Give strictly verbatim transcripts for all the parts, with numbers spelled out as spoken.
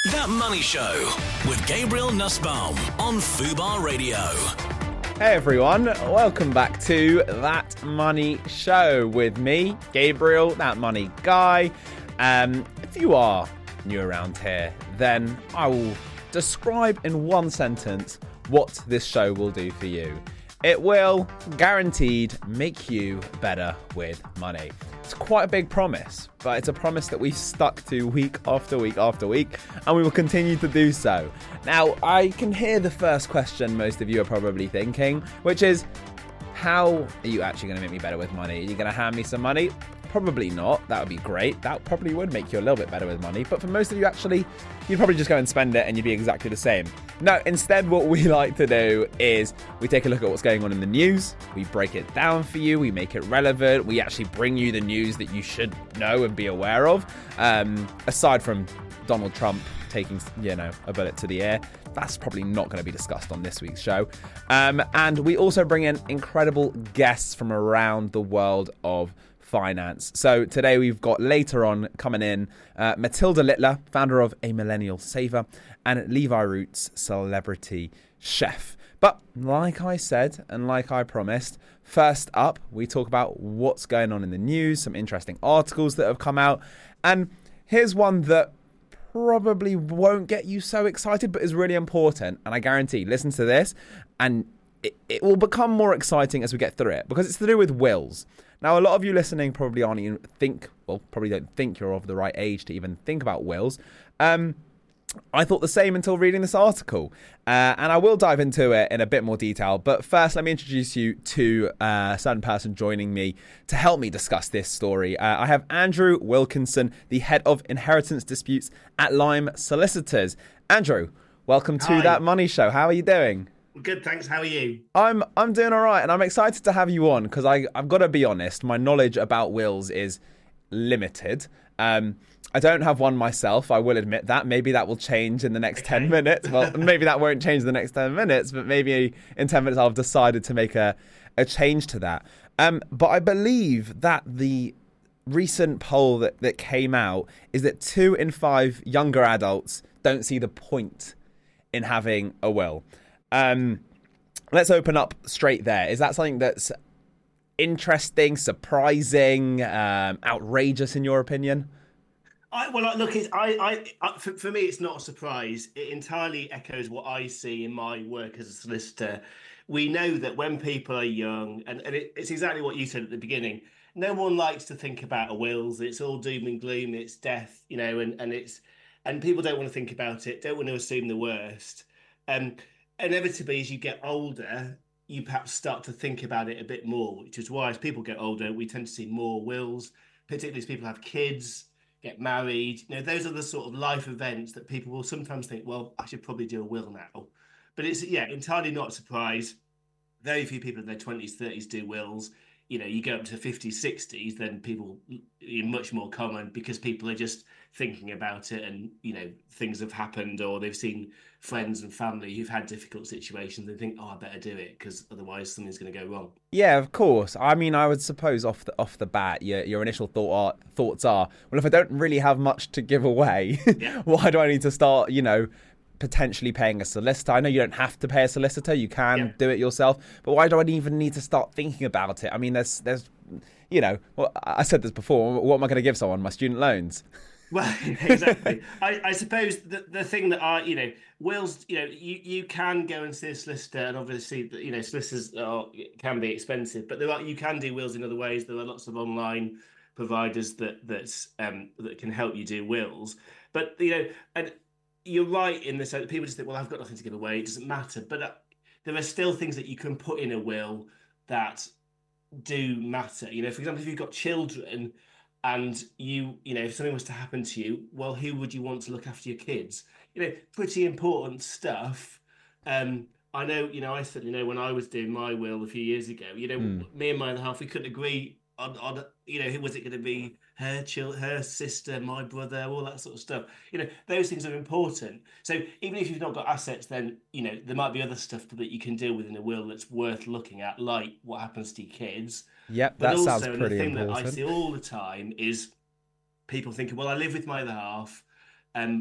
That Money Show with Gabriel Nussbaum on Fubar Radio. Hey everyone, welcome back to That Money Show with me, Gabriel, That Money Guy. Um, if you are new around here, then I will describe in one sentence what this show will do for you. It will, guaranteed, make you better with money. It's quite a big promise, but it's a promise that we've stuck to week after week after week, and we will continue to do so. Now, I can hear the first question most of you are probably thinking, which is, how are you actually going to make me better with money? Are you going to hand me some money? Probably not. That would be great. That probably would make you a little bit better with money. But for most of you, actually, you'd probably just go and spend it and you'd be exactly the same. No, instead, what we like to do is we take a look at what's going on in the news. We break it down for you. We make it relevant. We actually bring you the news that you should know and be aware of. Um, aside from Donald Trump taking, you know, a bullet to the air. That's probably not going to be discussed on this week's show. Um, and we also bring in incredible guests from around the world of finance. So today we've got later on coming in uh, Matilda Littler, founder of A Millennial Saver, and Levi Roots, celebrity chef. But like I said, and like I promised, first up, we talk about what's going on in the news, some interesting articles that have come out. And here's one that probably won't get you so excited, but is really important. And I guarantee, listen to this, and it, it will become more exciting as we get through it, because it's to do with wills. Now, a lot of you listening probably aren't even think, well, probably don't think you're of the right age to even think about wills. Um, I thought the same until reading this article, uh, and I will dive into it in a bit more detail. But first, let me introduce you to uh, a certain person joining me to help me discuss this story. Uh, I have Andrew Wilkinson, the head of inheritance disputes at Lime Solicitors. Andrew, welcome to Hi. That Money Show. How are you doing? Good, thanks. How are you? I'm I'm doing all right, and I'm excited to have you on because I I've got to be honest, my knowledge about wills is limited. Um, I don't have one myself. I will admit that. Maybe that will change in the next Okay. ten minutes. Well, maybe that won't change in the next ten minutes, but maybe in ten minutes I've decided to make a a change to that. Um, but I believe that the recent poll that that came out is that two in five younger adults don't see the point in having a will. Um, let's open up straight there. Is that something that's interesting, surprising, um, outrageous in your opinion? I, well, look, it's, I, I, I for, for me, it's not a surprise. It entirely echoes what I see in my work as a solicitor. We know that when people are young, and, and it, it's exactly what you said at the beginning, no one likes to think about a wills. It's all doom and gloom. It's death, you know, and, and it's and people don't want to think about it, don't want to assume the worst. Um, inevitably, as you get older, you perhaps start to think about it a bit more, which is why as people get older, we tend to see more wills, particularly as people have kids, get married. You know, those are the sort of life events that people will sometimes think, well, I should probably do a will now. But it's, yeah, entirely not a surprise. Very few people in their twenties, thirties do wills. You know, you go up to fifties, sixties, then people are much more common because people are just thinking about it and, you know, things have happened or they've seen friends and family who've had difficult situations and think, oh, I better do it because otherwise something's going to go wrong. Yeah, of course. I mean, I would suppose off the off the bat, your your initial thought are, thoughts are, well, if I don't really have much to give away, Yeah. why do I need to start, you know, potentially paying a solicitor? I know you don't have to pay a solicitor, you can Yeah. do it yourself, but why do I even need to start thinking about it? I mean, there's, there's, you know, well, I said this before, what am I going to give someone? My student loans? Well, exactly. I, I suppose the, the thing that are, you know, wills, you know, you, you can go and see a solicitor and obviously, you know, solicitors are, can be expensive, but there are, you can do wills in other ways. There are lots of online providers that, that's, um, that can help you do wills. But, you know, and you're right in the sense that people just think, well, I've got nothing to give away. It doesn't matter. But uh, there are still things that you can put in a will that do matter. You know, for example, if you've got children and you, you know, if something was to happen to you, well, who would you want to look after your kids? You know, pretty important stuff. Um, I know, you know, I certainly know when I was doing my will a few years ago, you know, Mm. me and my other half, we couldn't agree on, on you know, who was it going to be? Her child, her sister, my brother, all that sort of stuff. You know, those things are important. So even if you've not got assets, then, you know, there might be other stuff that you can deal with in a will that's worth looking at, like what happens to your kids. Yep, But that also, sounds and the pretty thing important. that I see all the time is people thinking, well, I live with my other half, um,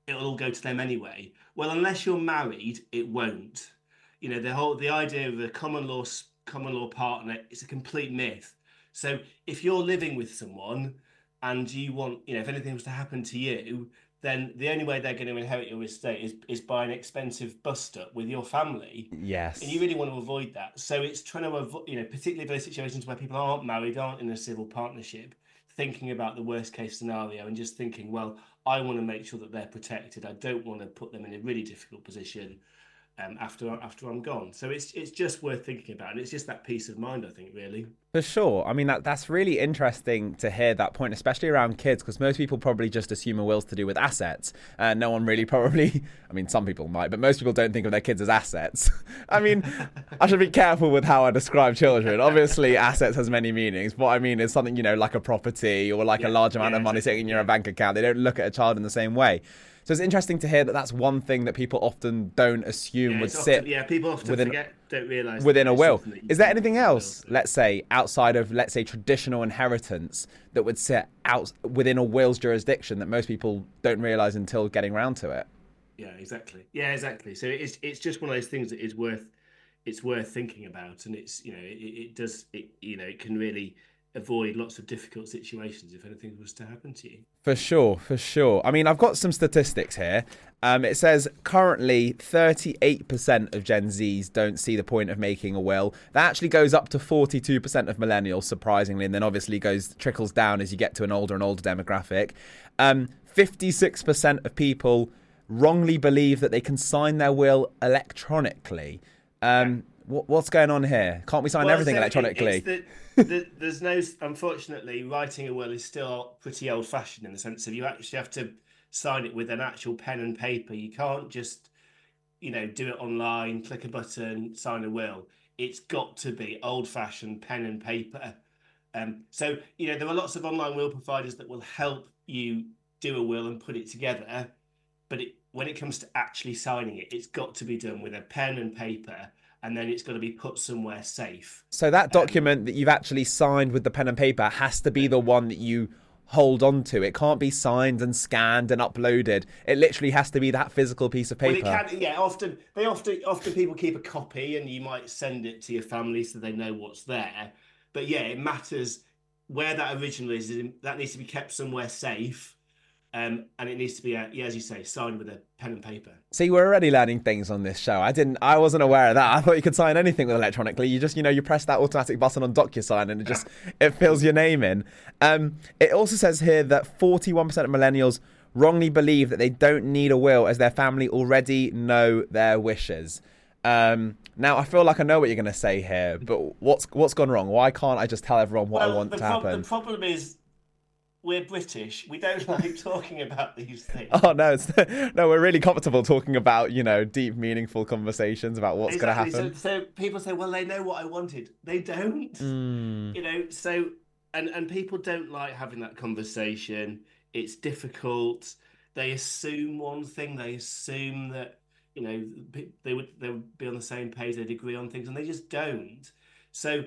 it'll all go to them anyway. Well, unless you're married, it won't. You know, the whole the idea of a common law common law partner is a complete myth. So if you're living with someone and you want, you know, if anything was to happen to you, then the only way they're going to inherit your estate is, is by an expensive bust-up with your family. Yes. And you really want to avoid that. So it's trying to avoid, you know, particularly those situations where people aren't married, aren't in a civil partnership, thinking about the worst case scenario and just thinking, well, I want to make sure that they're protected. I don't want to put them in a really difficult position um, after after I'm gone. So it's it's just worth thinking about. And it's just that peace of mind, I think, really. For sure. I mean, that that's really interesting to hear that point, especially around kids, because most people probably just assume a will's to do with assets. And uh, no one really probably, I mean, some people might, but most people don't think of their kids as assets. I mean, I should be careful with how I describe children. Obviously, assets has many meanings. What I mean is something, you know, like a property or like yeah, a large amount yeah, of money sitting in your yeah. bank account. They don't look at a child in the same way. So it's interesting to hear that that's one thing that people often don't assume yeah, would often, sit. Yeah, people often within, forget, don't realise within a will. Is there can anything else, will, let's say, outside of, let's say, traditional inheritance that would sit out within a will's jurisdiction that most people don't realise until getting round to it? Yeah, exactly. Yeah, exactly. So it's it's just one of those things that is worth it's worth thinking about, and it's you know it, it does it you know it can really avoid lots of difficult situations if anything was to happen to you. For sure, for sure. I mean, I've got some statistics here. Um, it says currently thirty-eight percent of Gen Zs don't see the point of making a will. That actually goes up to forty-two percent of millennials, surprisingly, and then obviously goes trickles down as you get to an older and older demographic. Um, fifty-six percent of people wrongly believe that they can sign their will electronically. Um, yeah. What's going on here? Can't we sign well, everything so electronically? It, the, the, there's no, unfortunately, writing a will is still pretty old-fashioned in the sense of you actually have to sign it with an actual pen and paper. You can't just, you know, do it online, click a button, sign a will. It's got to be old-fashioned pen and paper. Um, so, you know, there are lots of online will providers that will help you do a will and put it together. But it, when it comes to actually signing it, it's got to be done with a pen and paper. And then it's got to be put somewhere safe. So that document um, that you've actually signed with the pen and paper has to be the one that you hold on to. It can't be signed and scanned and uploaded. It literally has to be that physical piece of paper. Well, it can, yeah, often they often often people keep a copy and you might send it to your family so they know what's there. But yeah, it matters where that original is. That needs to be kept somewhere safe. Um, and it needs to be, uh, yeah, as you say, signed with a pen and paper. See, we're already learning things on this show. I didn't, I wasn't aware of that. I thought you could sign anything with electronically. You just, you know, you press that automatic button on DocuSign and it just, it fills your name in. Um, it also says here that forty-one percent of millennials wrongly believe that they don't need a will as their family already know their wishes. Um, now, I feel like I know what you're going to say here, but what's what's gone wrong? Why can't I just tell everyone what well, I want to pro- happen? The problem is, we're British. We don't like talking about these things. Oh no, it's, no, we're really comfortable talking about, you know, deep, meaningful conversations about what's exactly. going to happen. So, so people say, well, they know what I wanted. They don't. Mm. You know, so and and people don't like having that conversation. It's difficult. They assume one thing. They assume that, you know, they would they would be on the same page. They'd agree on things, and they just don't. So.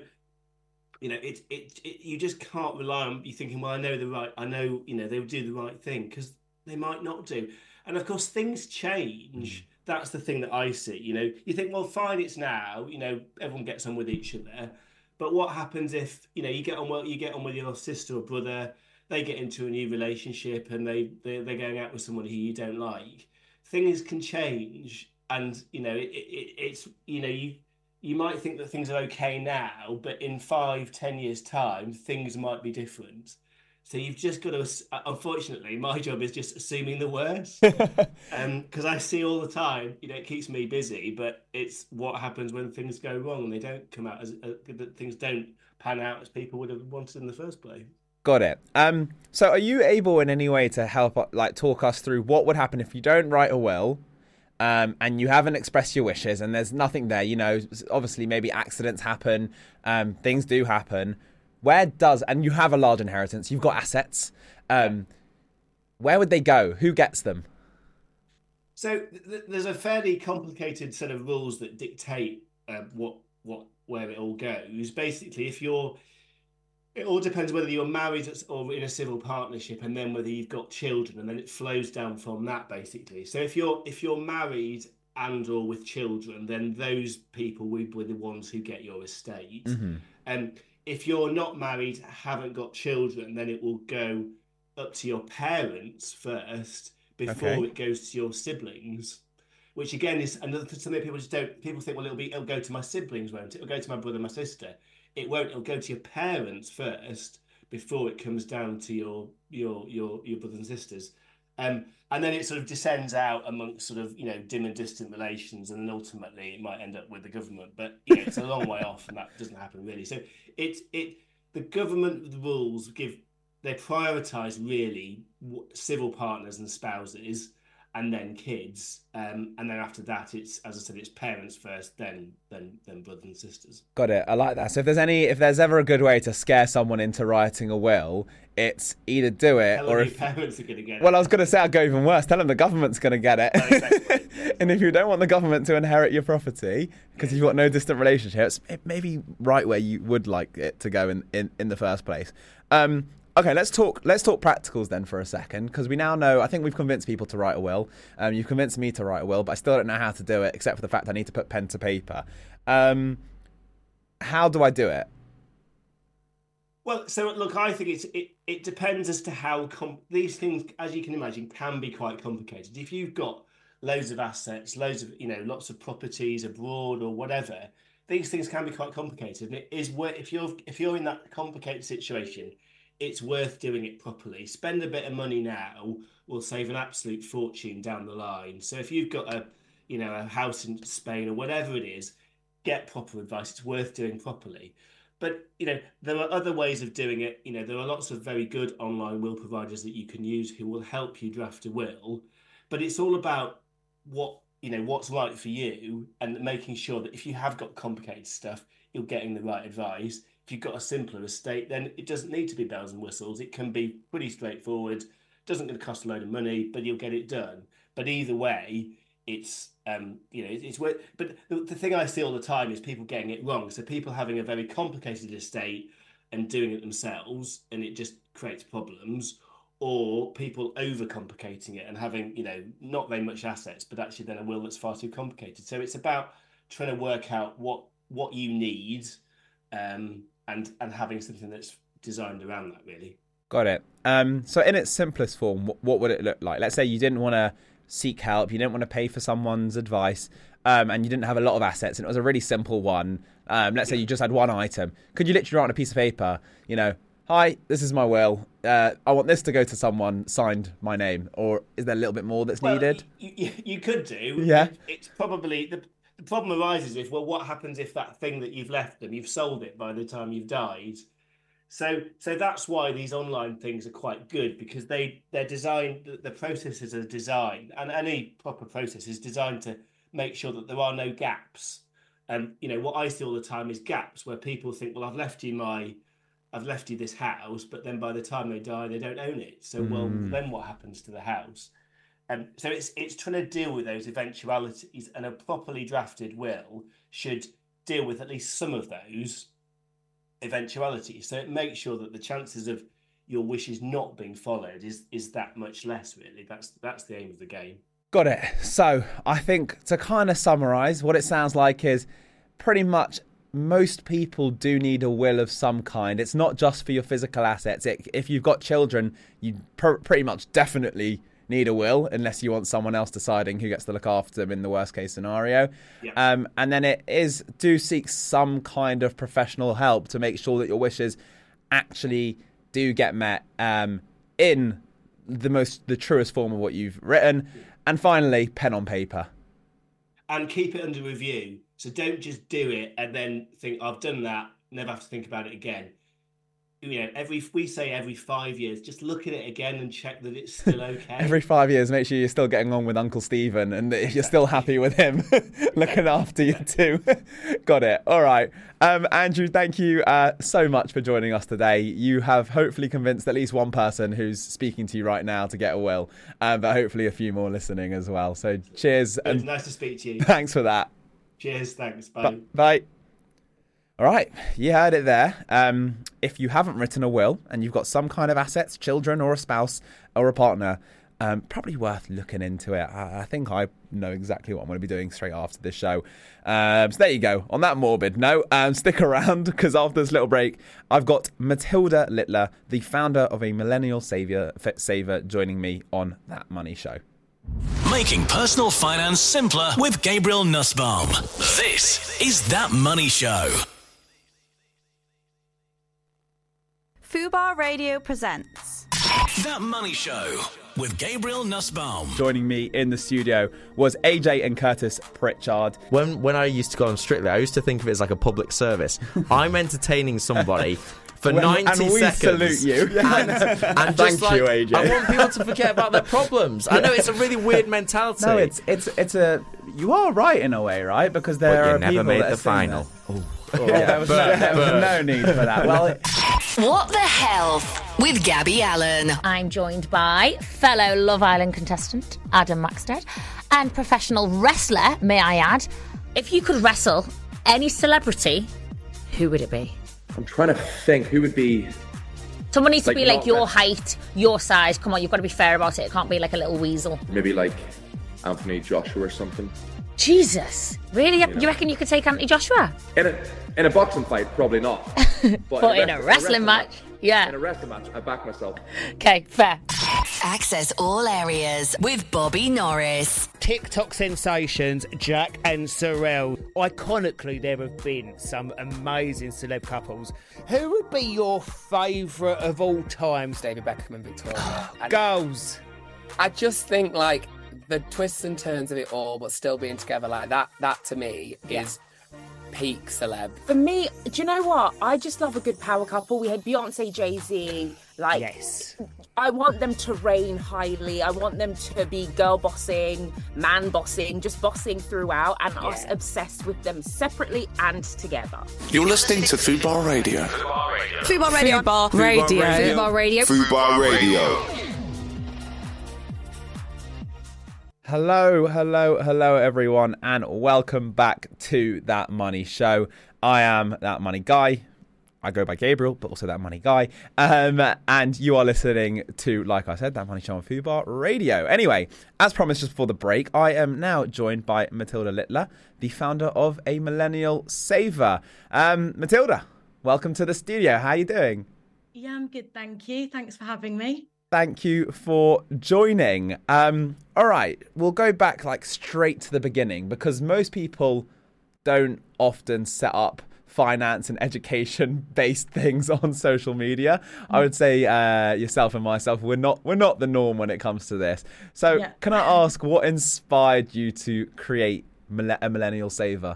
You know, it, it it you just can't rely on you thinking, well, I know the right, I know, you know, they would do the right thing, because they might not do. And of course, things change. Mm. That's the thing that I see. You know, you think, well, fine, it's now. You know, everyone gets on with each other. But what happens if, you know, you get on well, you get on with your sister or brother, they get into a new relationship and they, they they're going out with someone who you don't like. Things can change, and you know, it, it it's you know you. You might think that things are okay now, but in five, ten years' time, things might be different. So you've just got to, unfortunately, my job is just assuming the worst. um, because I see all the time, you know, it keeps me busy, but it's what happens when things go wrong and they don't come out as, uh, that things don't pan out as people would have wanted in the first place. Got it. Um, so are you able in any way to help, like, talk us through what would happen if you don't write a will? Um, and you haven't expressed your wishes and there's nothing there, you know, obviously maybe accidents happen, um, things do happen. Where does, and you have a large inheritance, you've got assets, um, where would they go? Who gets them? So th- there's a fairly complicated set of rules that dictate uh, what, what, where it all goes. Basically, if you're, It all depends whether you're married or in a civil partnership, and then whether you've got children, and then it flows down from that basically. So if you're if you're married and or with children, then those people will be the ones who get your estate. Mm-hmm. And if you're not married, haven't got children, then it will go up to your parents first before Okay. it goes to your siblings. Which again is another something people just don't. People think, well, it'll be it'll go to my siblings, won't it? It'll go to my brother, my sister. It won't. It'll go to your parents first before it comes down to your your your your brothers and sisters, um, and then it sort of descends out amongst sort of you know dim and distant relations, and then ultimately it might end up with the government. But you know, it's a long way off, and that doesn't happen really. So it it the government the rules give they prioritise really civil partners and spouses, and then kids, um, and then after that, it's as I said, it's parents first, then then then brothers and sisters. Got it. I like that. So if there's any, if there's ever a good way to scare someone into writing a will, it's either do it Tell or them if your parents are going to get it. well, I was going to say I'd go even worse. Tell them the government's going to get it. Oh, exactly. Yeah, And if you don't want the government to inherit your property because you've got no distant relationships, it may be right where you would like it to go in, in, in the first place. Um, Okay, let's talk. Let's talk practicals then for a second, because we now know. I think we've convinced people to write a will. Um, you've convinced me to write a will, but I still don't know how to do it, except for the fact I need to put pen to paper. Um, how do I do it? Well, so look, I think it's it. It depends as to how com- these things, as you can imagine, can be quite complicated. If you've got loads of assets, loads of you know, lots of properties abroad or whatever, these things can be quite complicated. And it is worth if you're if you're in that complicated situation, it's worth doing it properly. Spend a bit of money now will save an absolute fortune down the line. So if you've got a, you know, a house in Spain or whatever it is, get proper advice. It's worth doing properly. But, you know, there are other ways of doing it. You know, there are lots of very good online will providers that you can use who will help you draft a will. But it's all about what, you know, what's right for you and making sure that if you have got complicated stuff, you're getting the right advice. If you've got a simpler estate, then it doesn't need to be bells and whistles. It can be pretty straightforward. Doesn't going to cost a load of money, but you'll get it done. But either way, it's um, you know it's worth. But the, the thing I see all the time is people getting it wrong. So people having a very complicated estate and doing it themselves, and it just creates problems. Or people overcomplicating it and having you know not very much assets, but actually then a will that's far too complicated. So it's about trying to work out what what you need. Um, and and having something that's designed around that, really. Got it. Um, so in its simplest form, what, what would it look like? Let's say you didn't want to seek help, you didn't want to pay for someone's advice, um, and you didn't have a lot of assets, and it was a really simple one. Um, let's say you just had one item. Could you literally write on a piece of paper, you know, hi, this is my will. Uh, I want this to go to someone, signed my name. Or is there a little bit more that's well, needed? You, you, you could do. Yeah. It, it's probably... the. The problem arises if, well, what happens if that thing that you've left them, you've sold it by the time you've died? So so that's why these online things are quite good, because they, they're designed, the processes are designed, and any proper process is designed to make sure that there are no gaps. And, you know, what I see all the time is gaps where people think, well, I've left you my, I've left you this house, but then by the time they die, they don't own it. So, well, Mm. then what happens to the house? Um, so it's it's trying to deal with those eventualities, and a properly drafted will should deal with at least some of those eventualities. So it makes sure that the chances of your wishes not being followed is is that much less. Really, that's that's the aim of the game. Got it. So I think to kind of summarise, what it sounds like is pretty much most people do need a will of some kind. It's not just for your physical assets. It, if you've got children, you pr- pretty much definitely need a will, unless you want someone else deciding who gets to look after them in the worst case scenario. Yeah. Um, and then it is do seek some kind of professional help to make sure that your wishes actually do get met um, in the most the truest form of what you've written. And finally, pen on paper. And keep it under review. So don't just do it and then think, I've done that, never have to think about it again. You know, every we say every five years, just look at it again and check that it's still okay. Every five years, make sure you're still getting on with Uncle Stephen and that you're still happy with him looking after you too. Got it. All right. Um, Andrew, thank you uh, so much for joining us today. You have hopefully convinced at least one person who's speaking to you right now to get a will, um, but hopefully a few more listening as well. So cheers. It was And nice to speak to you. thanks for that. Cheers. Thanks. Bye. B- bye. All right, you heard it there. Um, if you haven't written a will and you've got some kind of assets, children or a spouse or a partner, um, probably worth looking into it. I, I think I know exactly what I'm going to be doing straight after this show. Um, so there you go. On that morbid note, um, stick around because after this little break, I've got Matilda Littler, the founder of a Millennial Savior, Saver, joining me on That Money Show. Making personal finance simpler with Gabriel Nussbaum. This is That Money Show. Fubar Radio presents That Money Show with Gabriel Nussbaum. Joining me in the studio was A J and Curtis Pritchard. When when I used to go on Strictly, I used to think of it as like a public service. I'm entertaining somebody for When, ninety and we seconds. salute you. And, and Thank just like, you, A J. I want people to forget about their problems. I know it's a really weird mentality. No, it's it's it's a. You are right in a way, right? Because there but you are never people made that the are sitting final. there. Oh, yeah, there was, no, there was no need for that. Well, it, What the Health with Gabby Allen. I'm joined by fellow Love Island contestant Adam Maxted and professional wrestler, may I add. If you could wrestle any celebrity, who would it be? I'm trying to think who would be. Someone needs to Like, be like not your wrest- height, your size. Come on, you've got to be fair about it. It can't be like a little weasel. Maybe like Anthony Joshua or something. Jesus. Really? You reckon you could take Anthony Joshua? In a in a boxing fight, probably not. But, But in a wrestling match, yeah. In a wrestling match, I back myself. Okay, fair. Access all areas with Bobby Norris. TikTok sensations Jack and Sorrel. Iconically, there have been some amazing celeb couples. Who would be your favourite of all times? David Beckham and Victoria. And Girls. I just think like the twists and turns of it all, but still being together like that. That to me Yeah. is peak celeb. For me, do you know what? I just love a good power couple. We had Beyonce, Jay-Z. Like, Yes. I want them to reign highly. I want them to be girl bossing, man bossing, just bossing throughout, and us obsessed with them separately and together. You're listening to Fubar Radio. Fubar Radio. Fubar Radio. Fubar Radio. Fubar Radio. hello, hello, hello, everyone, and welcome back to That Money Show. I am That Money Guy. I go by Gabriel, but also That Money Guy. Um, and you are listening to, like I said, That Money Show on Fubar Radio. Anyway, as promised just before the break, I am now joined by Matilda Littler, the founder of a Millennial Saver. Um, Matilda, welcome to the studio. How are you doing? Yeah, I'm good, thank you. Thanks for having me. Thank you for joining. Um, all right, we'll go back like straight to the beginning because most people don't often set up finance and education based things on social media. I would say uh, yourself and myself, we're not we're not the norm when it comes to this. So Yeah. can I ask what inspired you to create Mille- a Millennial Saver?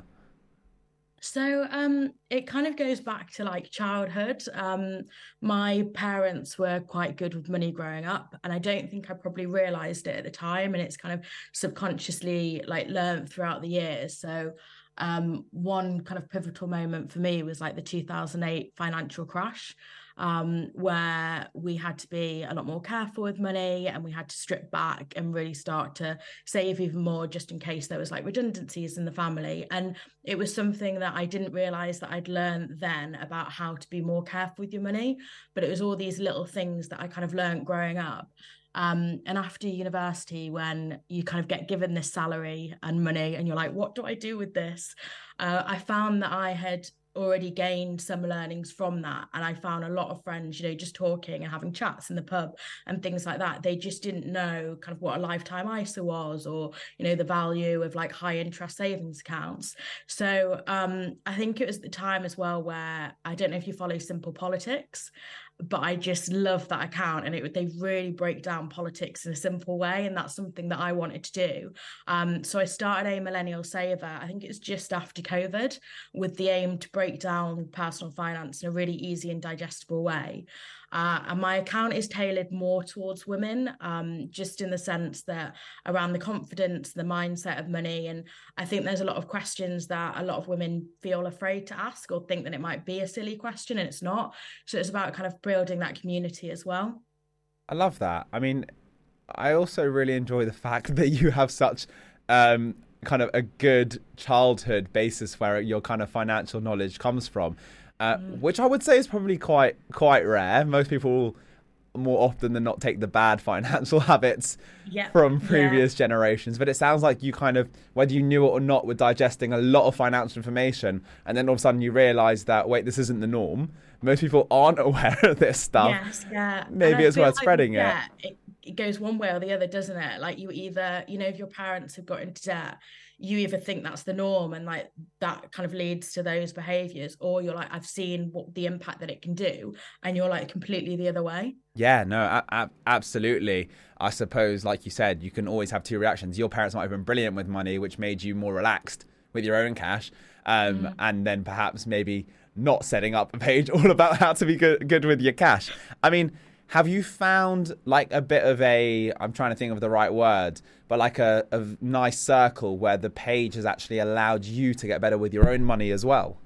So um, it kind of goes back to like childhood. Um, my parents were quite good with money growing up, and I don't think I probably realised it at the time. And it's kind of subconsciously like learned throughout the years. So um, one kind of pivotal moment for me was like the two thousand eight financial crash, um, where we had to be a lot more careful with money, and we had to strip back and really start to save even more just in case there was like redundancies in the family. And it was something that I didn't realize that I'd learned then about how to be more careful with your money, but it was all these little things that I kind of learned growing up. Um, and after university, when you kind of get given this salary and money and you're like, what do I do with this? Uh, I found that I had already gained some learnings from that. And I found a lot of friends, you know, just talking and having chats in the pub and things like that. They just didn't know kind of what a lifetime I S A was, or, you know, the value of like high interest savings accounts. So um, I think it was the time as well where, I don't know if you follow Simple Politics, but I just love that account, and it they really break down politics in a simple way, and that's something that I wanted to do. Um, so I started a Millennial Saver, I think it's just after COVID, with the aim to break down personal finance in a really easy and digestible way. Uh, and my account is tailored more towards women, um, just in the sense that around the confidence, the mindset of money. And I think there's a lot of questions that a lot of women feel afraid to ask or think that it might be a silly question, and it's not. So it's about kind of building that community as well. I love that. I mean, I also really enjoy the fact that you have such um, kind of a good childhood basis where your kind of financial knowledge comes from, uh, mm. which I would say is probably quite quite rare. Most people more often than not take the bad financial habits yep. from previous yeah. generations. But it sounds like you kind of, whether you knew it or not, were digesting a lot of financial information. And then all of a sudden you realise that, wait, this isn't the norm. Most people aren't aware of this stuff. Yes, yeah. Maybe it's worth like, spreading yeah, it. it. It goes one way or the other, doesn't it? Like you either, you know, if your parents have got into debt, you either think that's the norm and like that kind of leads to those behaviours, or you're like, I've seen what the impact that it can do, and you're like completely the other way. Yeah, no, a- a- absolutely. I suppose, like you said, you can always have two reactions. Your parents might have been brilliant with money, which made you more relaxed with your own cash, um, mm. and then perhaps maybe not setting up a page all about how to be good, good with your cash. I mean, have you found like a bit of a, I'm trying to think of the right word, but like a, a nice circle where the page has actually allowed you to get better with your own money as well?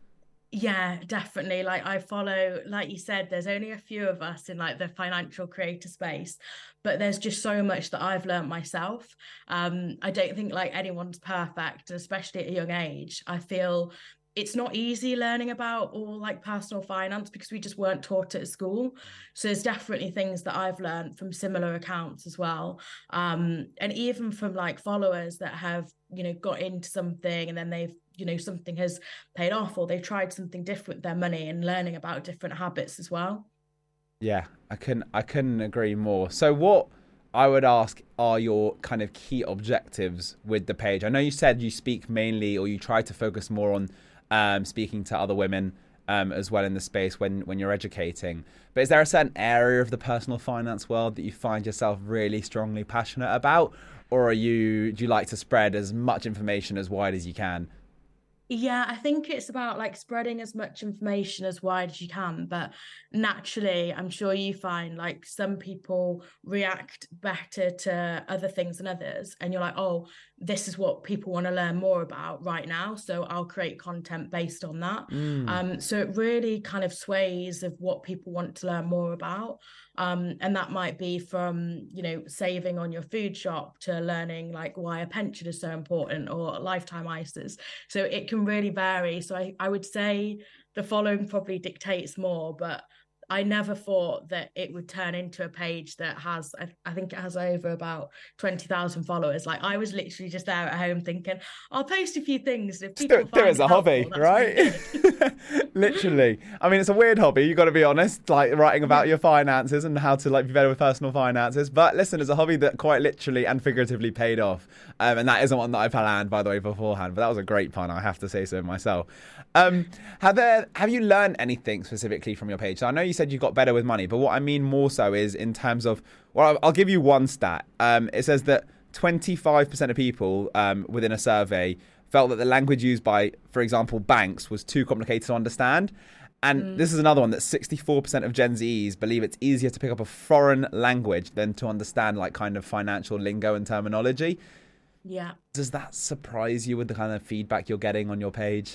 Yeah, definitely. Like I follow, like you said, there's only a few of us in like the financial creator space, but there's just so much that I've learned myself. Um, I don't think like anyone's perfect, especially at a young age. I feel it's not easy learning about all like personal finance because we just weren't taught it at school. So there's definitely things that I've learned from similar accounts as well. Um, and even from like followers that have, you know, got into something and then they've, you know, something has paid off, or they've tried something different with their money, and learning about different habits as well. Yeah, I couldn't, I couldn't agree more. So what I would ask are your kind of key objectives with the page? I know you said you speak mainly, or you try to focus more on Um, speaking to other women um, as well in the space when, when you're educating. But is there a certain area of the personal finance world that you find yourself really strongly passionate about? Or are you do you like to spread as much information as wide as you can? Yeah, I think it's about like spreading as much information as wide as you can. But naturally, I'm sure you find like some people react better to other things than others. And you're like, oh, this is what people want to learn more about right now. So I'll create content based on that. Mm. Um, so it really kind of sways of what people want to learn more about. Um, and that might be from, you know, saving on your food shop to learning like why a pension is so important, or lifetime I S As. So it can really vary. So I, I would say the following probably dictates more, but I never thought that it would turn into a page that has, I, I think it has over about twenty thousand followers. Like I was literally just there at home thinking, I'll post a few things. If people do, do it as a hobby, helpful, right? Really literally. I mean, it's a weird hobby. You got to be honest, like writing about your finances and how to like be better with personal finances. But listen, it's a hobby that quite literally and figuratively paid off. Um, and that isn't one that I planned, by the way, beforehand. But that was a great pun. I have to say so myself. Um, have there, have you learned anything specifically from your page? So I know you said you got better with money, but what I mean more so is in terms of, well, I'll give you one stat. Um, it says that twenty-five percent of people um, within a survey felt that the language used by, for example, banks was too complicated to understand. And mm. this is another one that sixty-four percent of Gen Zs believe it's easier to pick up a foreign language than to understand like kind of financial lingo and terminology. Yeah. Does that surprise you with the kind of feedback you're getting on your page?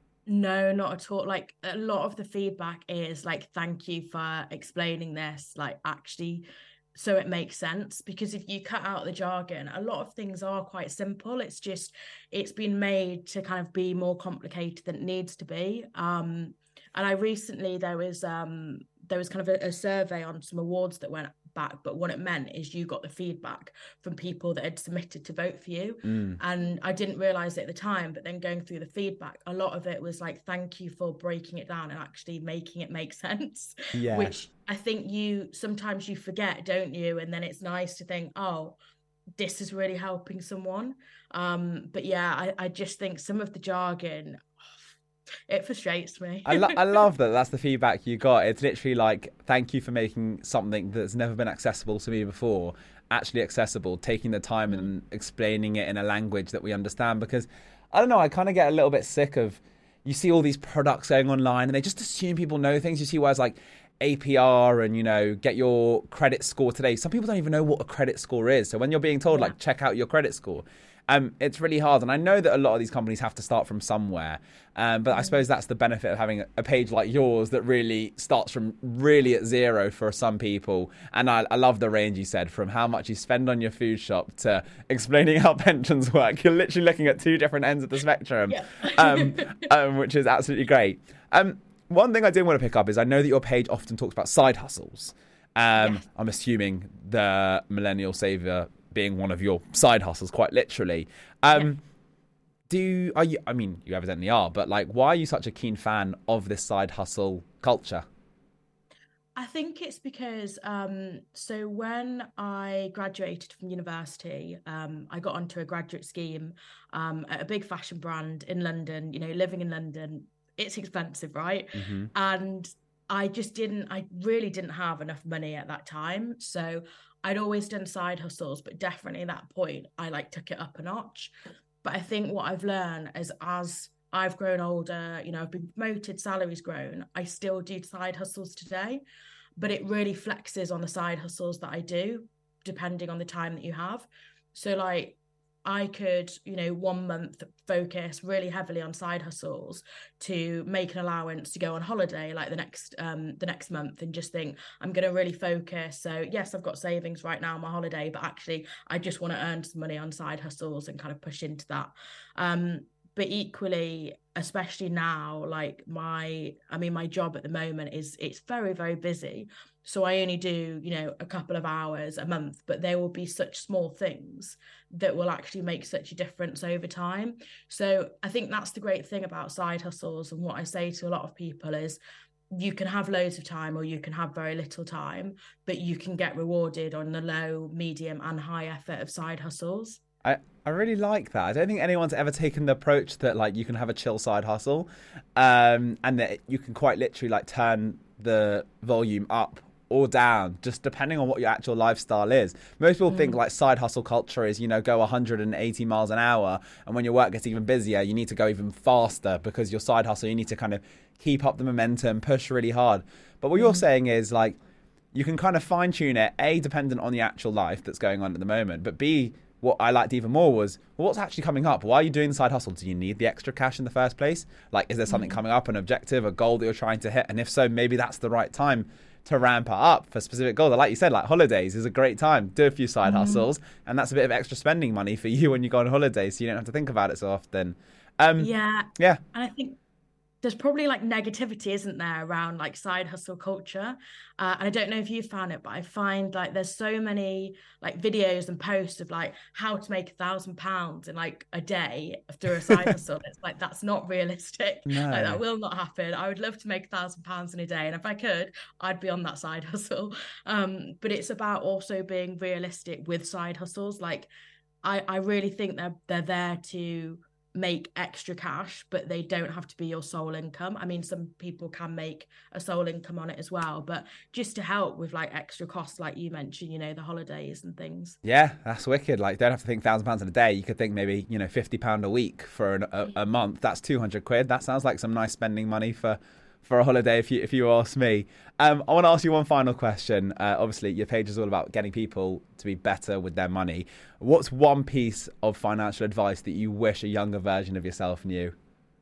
No, not at all. Like a lot of the feedback is like, thank you for explaining this, like actually, so it makes sense. Because if you cut out the jargon, a lot of things are quite simple. It's just, it's been made to kind of be more complicated than it needs to be. Um, and I recently, there was, um, there was kind of a, a survey on some awards that went back, but what it meant is you got the feedback from people that had submitted to vote for you. Mm. And I didn't realize it at the time, but then going through the feedback, a lot of it was like, thank you for breaking it down and actually making it make sense. Yeah. Which I think you sometimes you forget, don't you? And then it's nice to think, oh, this is really helping someone. Um, but yeah, I, I just think some of the jargon, it frustrates me. I, lo- I love that that's the feedback you got. It's literally like, thank you for making something that's never been accessible to me before actually accessible, taking the time mm. and explaining it in a language that we understand. Because I don't know, I kind of get a little bit sick of, you see all these products going online and they just assume people know things. You see whereas like A P R and, you know, get your credit score today. Some people don't even know what a credit score is. So when you're being told, yeah. like, check out your credit score, um, it's really hard. And I know that a lot of these companies have to start from somewhere. Um, but I suppose that's the benefit of having a page like yours that really starts from really at zero for some people. And I, I love the range you said, from how much you spend on your food shop to explaining how pensions work. You're literally looking at two different ends of the spectrum, yeah. um, um, which is absolutely great. Um, one thing I did want to pick up is I know that your page often talks about side hustles. Um, yes. I'm assuming the Millennial Saver being one of your side hustles, quite literally. Um, yeah. Do are you? I mean, you evidently are, but like, why are you such a keen fan of this side hustle culture? I think it's because um, so when I graduated from university, um, I got onto a graduate scheme um, at a big fashion brand in London. You know, living in London, it's expensive, right? Mm-hmm. And I just didn't. I really didn't have enough money at that time, so I'd always done side hustles, but definitely at that point, I like took it up a notch. But I think what I've learned is as I've grown older, you know, I've been promoted, salary's grown, I still do side hustles today, but it really flexes on the side hustles that I do, depending on the time that you have. So like, I could, you know, one month focus really heavily on side hustles to make an allowance to go on holiday like the next um the next month, and just think I'm going to really focus. So yes, I've got savings right now on my holiday, but actually I just want to earn some money on side hustles and kind of push into that. Um, but equally, especially now, like my, I mean, my job at the moment is it's very, very busy. So I only do, you know, a couple of hours a month, but there will be such small things that will actually make such a difference over time. So I think that's the great thing about side hustles. And what I say to a lot of people is you can have loads of time or you can have very little time, but you can get rewarded on the low, medium and high effort of side hustles. I, I really like that. I don't think anyone's ever taken the approach that like you can have a chill side hustle um, and that you can quite literally like turn the volume up or down, just depending on what your actual lifestyle is. Most people mm. think like side hustle culture is, you know, go one hundred eighty miles an hour. And when your work gets even busier, you need to go even faster because your side hustle, you need to kind of keep up the momentum, push really hard. But what mm. you're saying is like, you can kind of fine tune it, A, dependent on the actual life that's going on at the moment, but B, what I liked even more was, well, what's actually coming up? Why are you doing the side hustle? Do you need the extra cash in the first place? Like, is there something mm. coming up, an objective, a goal that you're trying to hit? And if so, maybe that's the right time to ramp it up for specific goals. Like you said, like holidays is a great time. Do a few side mm. hustles, and that's a bit of extra spending money for you when you go on holiday, so you don't have to think about it so often. Um, yeah. Yeah. And I think there's probably like negativity, isn't there, around like side hustle culture. Uh, and I don't know if you found it, but I find like there's so many like videos and posts of like how to make a thousand pounds in like a day through a side hustle. It's like, that's not realistic. No. Like that will not happen. I would love to make a thousand pounds in a day. And if I could, I'd be on that side hustle. Um, but it's about also being realistic with side hustles. Like I, I really think they're, they're there to make extra cash, but they don't have to be your sole income. I mean, some people can make a sole income on it as well, but just to help with like extra costs, like you mentioned, you know, the holidays and things. Yeah, that's wicked. Like, don't have to think thousand pounds in a day. You could think maybe, you know, fifty pound a week for an, a, a month. That's two hundred quid. That sounds like some nice spending money for for a holiday, if you if you ask me. Um, I want to ask you one final question. Uh, obviously, your page is all about getting people to be better with their money. What's one piece of financial advice that you wish a younger version of yourself knew?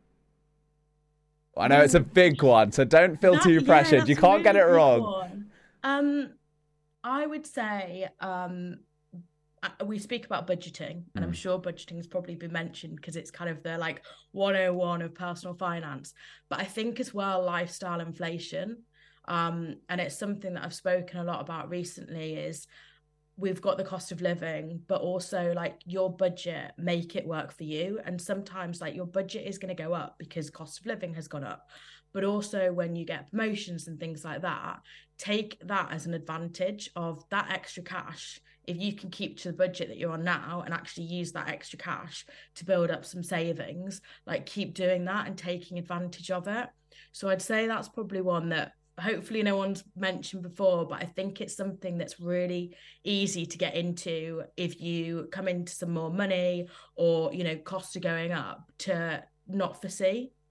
I know it's a big one, so don't feel that, too pressured. Yeah, you can't really get it wrong. One. Um, I would say um, we speak about budgeting, and mm. I'm sure budgeting has probably been mentioned because it's kind of the like one oh one of personal finance. But I think as well, lifestyle inflation, um, and it's something that I've spoken a lot about recently, is we've got the cost of living, but also like your budget, make it work for you. And sometimes like your budget is going to go up because cost of living has gone up. But also when you get promotions and things like that, take that as an advantage of that extra cash. If you can keep to the budget that you're on now and actually use that extra cash to build up some savings, like keep doing that and taking advantage of it. So I'd say that's probably one that hopefully no one's mentioned before, but I think it's something that's really easy to get into if you come into some more money or, you know, costs are going up, to not foresee.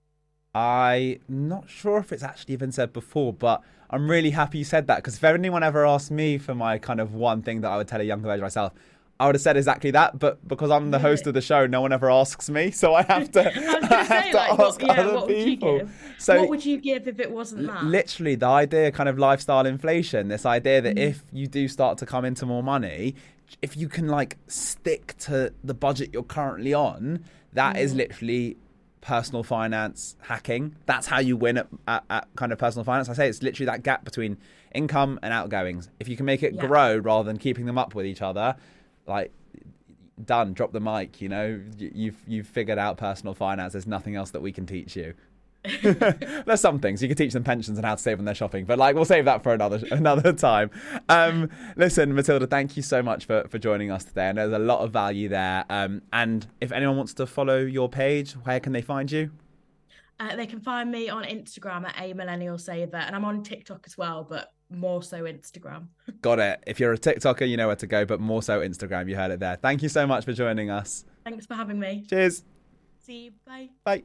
I'm not sure if it's actually been said before, but I'm really happy you said that, because if anyone ever asked me for my kind of one thing that I would tell a younger version of myself, I would have said exactly that, but because I'm the Really? host of the show, no one ever asks me, so I have to, I was I gonna have say, to like, ask what, yeah, other what would you people. give? So what would you give if it wasn't that? literally the idea, kind of lifestyle inflation, this idea that Mm. if you do start to come into more money, if you can like stick to the budget you're currently on, that is Mm. literally personal finance hacking. That's how you win at, at, at kind of personal finance. I say it's literally that gap between income and outgoings. If you can make it Yeah. grow rather than keeping them up with each other, like, done, drop the mic, you know, You- you've you've figured out personal finance. There's nothing else that we can teach you. There's some things you can teach them pensions and how to save on their shopping, but like we'll save that for another another time. Um, listen, Matilda, thank you so much for, for joining us today, and there's a lot of value there. Um, and if anyone wants to follow your page, where can they find you? Uh, they can find me on Instagram at a millennial saver, and I'm on TikTok as well, but more so Instagram. Got it. If you're a TikToker, you know where to go, but more so Instagram. You heard it there. Thank you so much for joining us. Thanks for having me. Cheers. See you. Bye. Bye.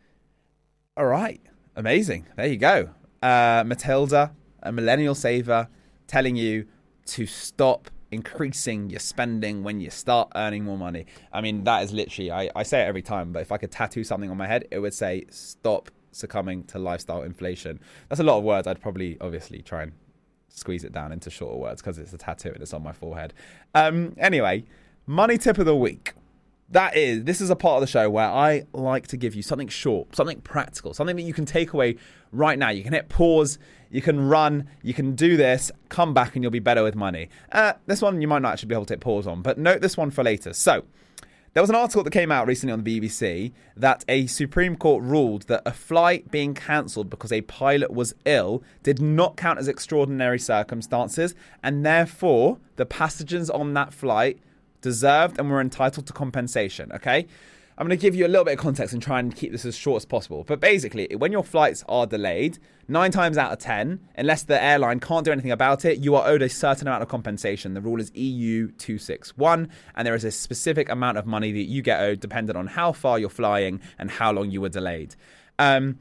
All right. Amazing. There you go. Uh, Matilda, a millennial saver, telling you to stop increasing your spending when you start earning more money. I mean, that is literally, I, I say it every time, but if I could tattoo something on my head, it would say, stop succumbing to lifestyle inflation. That's a lot of words. I'd probably, obviously, try and squeeze it down into shorter words because it's a tattoo and it's on my forehead. Um, anyway, money tip of the week. That is, this is a part of the show where I like to give you something short, something practical, something that you can take away right now. You can hit pause, you can run, you can do this, come back and you'll be better with money. Uh, this one you might not actually be able to hit pause on, but note this one for later. So, there was an article that came out recently on the B B C that a Supreme Court ruled that a flight being cancelled because a pilot was ill did not count as extraordinary circumstances, and therefore the passengers on that flight deserved and were entitled to compensation, okay? I'm going to give you a little bit of context and try and keep this as short as possible. But basically, when your flights are delayed, nine times out of ten, unless the airline can't do anything about it, you are owed a certain amount of compensation. The rule is E U two sixty-one, and there is a specific amount of money that you get owed dependent on how far you're flying and how long you were delayed. Um...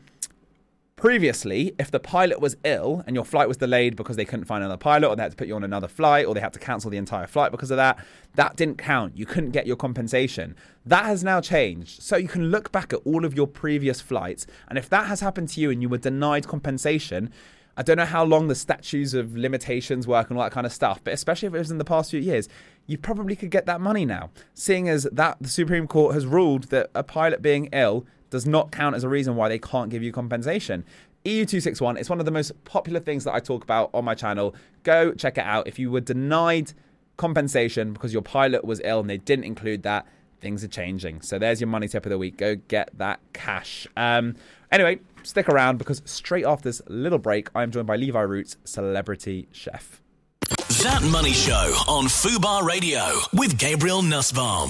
Previously, if the pilot was ill and your flight was delayed because they couldn't find another pilot, or they had to put you on another flight, or they had to cancel the entire flight because of that, that didn't count. You couldn't get your compensation. That has now changed. So you can look back at all of your previous flights, and if that has happened to you and you were denied compensation, I don't know how long the statutes of limitations work and all that kind of stuff, but especially if it was in the past few years, you probably could get that money now, seeing as that the Supreme Court has ruled that a pilot being ill does not count as a reason why they can't give you compensation. E U two sixty-one is one of the most popular things that I talk about on my channel. Go check it out. If you were denied compensation because your pilot was ill and they didn't include that, things are changing. So there's your money tip of the week. Go get that cash. Um, anyway, stick around because straight after this little break, I'm joined by Levi Roots, celebrity chef. That Money Show on Fubar Radio with Gabriel Nussbaum.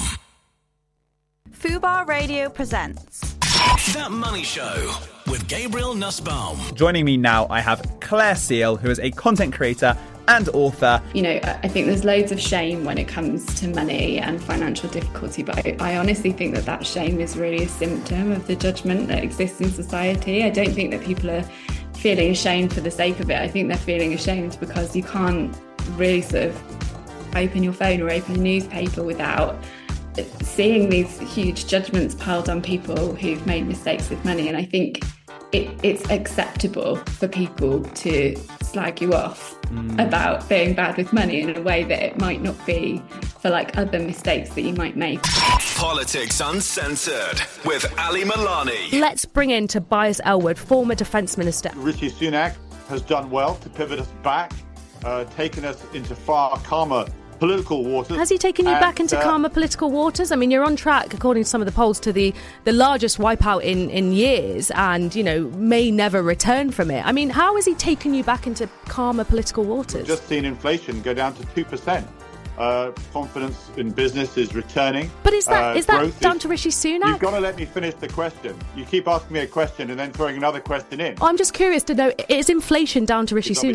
Fubar Radio presents That Money Show with Gabriel Nussbaum. Joining me now, I have Claire Seal, who is a content creator and author. You know, I think there's loads of shame when it comes to money and financial difficulty, but I, I honestly think that that shame is really a symptom of the judgment that exists in society. I don't think that people are feeling ashamed for the sake of it. I think they're feeling ashamed because you can't really sort of open your phone or open a newspaper without seeing these huge judgments piled on people who've made mistakes with money. And I think it, it's acceptable for people to slag you off mm. about being bad with money in a way that it might not be for like other mistakes that you might make. Politics Uncensored with Ali Milani. Let's bring in Tobias Ellwood, former Defence Minister. Rishi Sunak has done well to pivot us back, uh, taken us into far calmer political waters. Has he taken you and, back into uh, calmer political waters? I mean, you're on track, according to some of the polls, to the, the largest wipeout in, in years and, you know, may never return from it. I mean, how has he taken you back into calmer political waters? We've just seen inflation go down to two percent. Uh, confidence in business is returning. But is that uh, is that down is, to Rishi Sunak? You've got to let me finish the question. You keep asking me a question and then throwing another question in. I'm just curious to know, is inflation down to Rishi Sunak?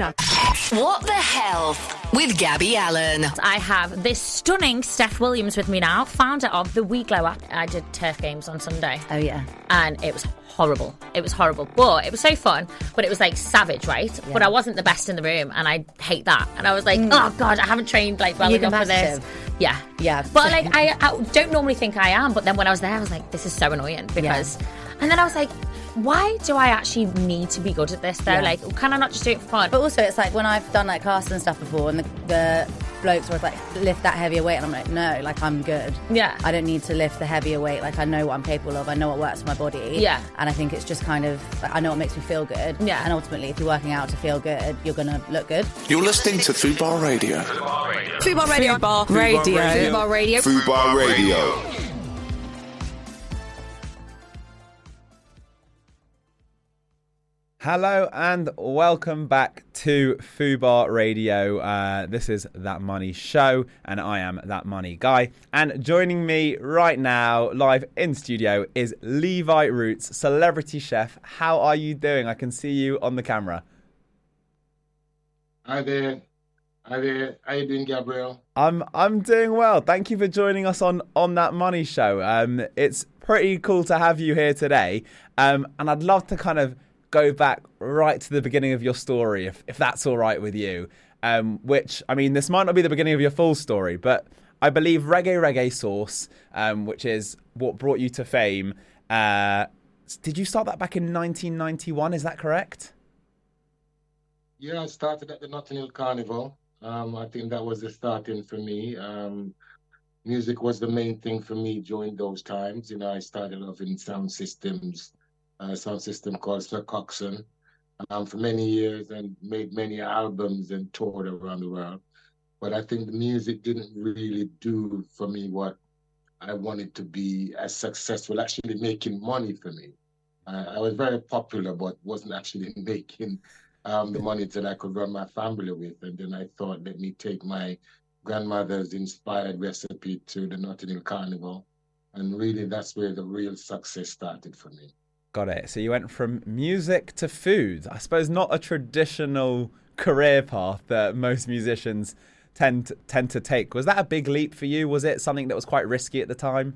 What the Health with Gabby Allen. I have this stunning Steph Williams with me now, founder of the We Glow app. I did turf games on Sunday. Oh, yeah. And it was horrible. It was horrible. But it was so fun. But it was like savage, right? Yeah. But I wasn't the best in the room, and I hate that. And I was like, mm. oh, God, I haven't trained like well You're enough for this. Yeah. Yeah. But like, I, I don't normally think I am. But then when I was there, I was like, this is so annoying. Because... Yeah. And then I was like, why do I actually need to be good at this though? Yeah. Like, can I not just do it for fun? But also, it's like when I've done like classes and stuff before, and the, the blokes were like, lift that heavier weight, and I'm like, no, like I'm good. Yeah. I don't need to lift the heavier weight. Like I know what I'm capable of. I know what works for my body. Yeah. And I think it's just kind of, like, I know what makes me feel good. Yeah. And ultimately, if you're working out to feel good, you're gonna look good. You're listening to Fubar Radio. Fubar Radio. Fubar Radio. Fubar Radio. Fubar Radio. Hello and welcome back to Fubar Radio. Uh, this is That Money Show, and I am That Money Guy. And joining me right now, live in studio, is Levi Roots, celebrity chef. How are you doing? I can see you on the camera. Hi there. Hi there. How you doing, Gabriel? I'm I'm doing well. Thank you for joining us on on That Money Show. Um, it's pretty cool to have you here today. Um, and I'd love to kind of go back right to the beginning of your story, if, if that's all right with you. Um, which, I mean, this might not be the beginning of your full story, but I believe Reggae Reggae Sauce, um, which is what brought you to fame, uh, did you start that back in nineteen ninety-one? Is that correct? Yeah, I started at the Notting Hill Carnival. Um, I think that was the starting for me. Um, music was the main thing for me during those times. You know, I started off in sound systems, a sound system called Sir Coxsone um, for many years, and made many albums and toured around the world. But I think the music didn't really do for me what I wanted to be as successful, actually making money for me. Uh, I was very popular, but wasn't actually making um, the money that I could run my family with. And then I thought, let me take my grandmother's inspired recipe to the Notting Hill Carnival. And really, that's where the real success started for me. Got it. So you went from music to food. I suppose not a traditional career path that most musicians tend to, tend to take. Was that a big leap for you? Was it something that was quite risky at the time?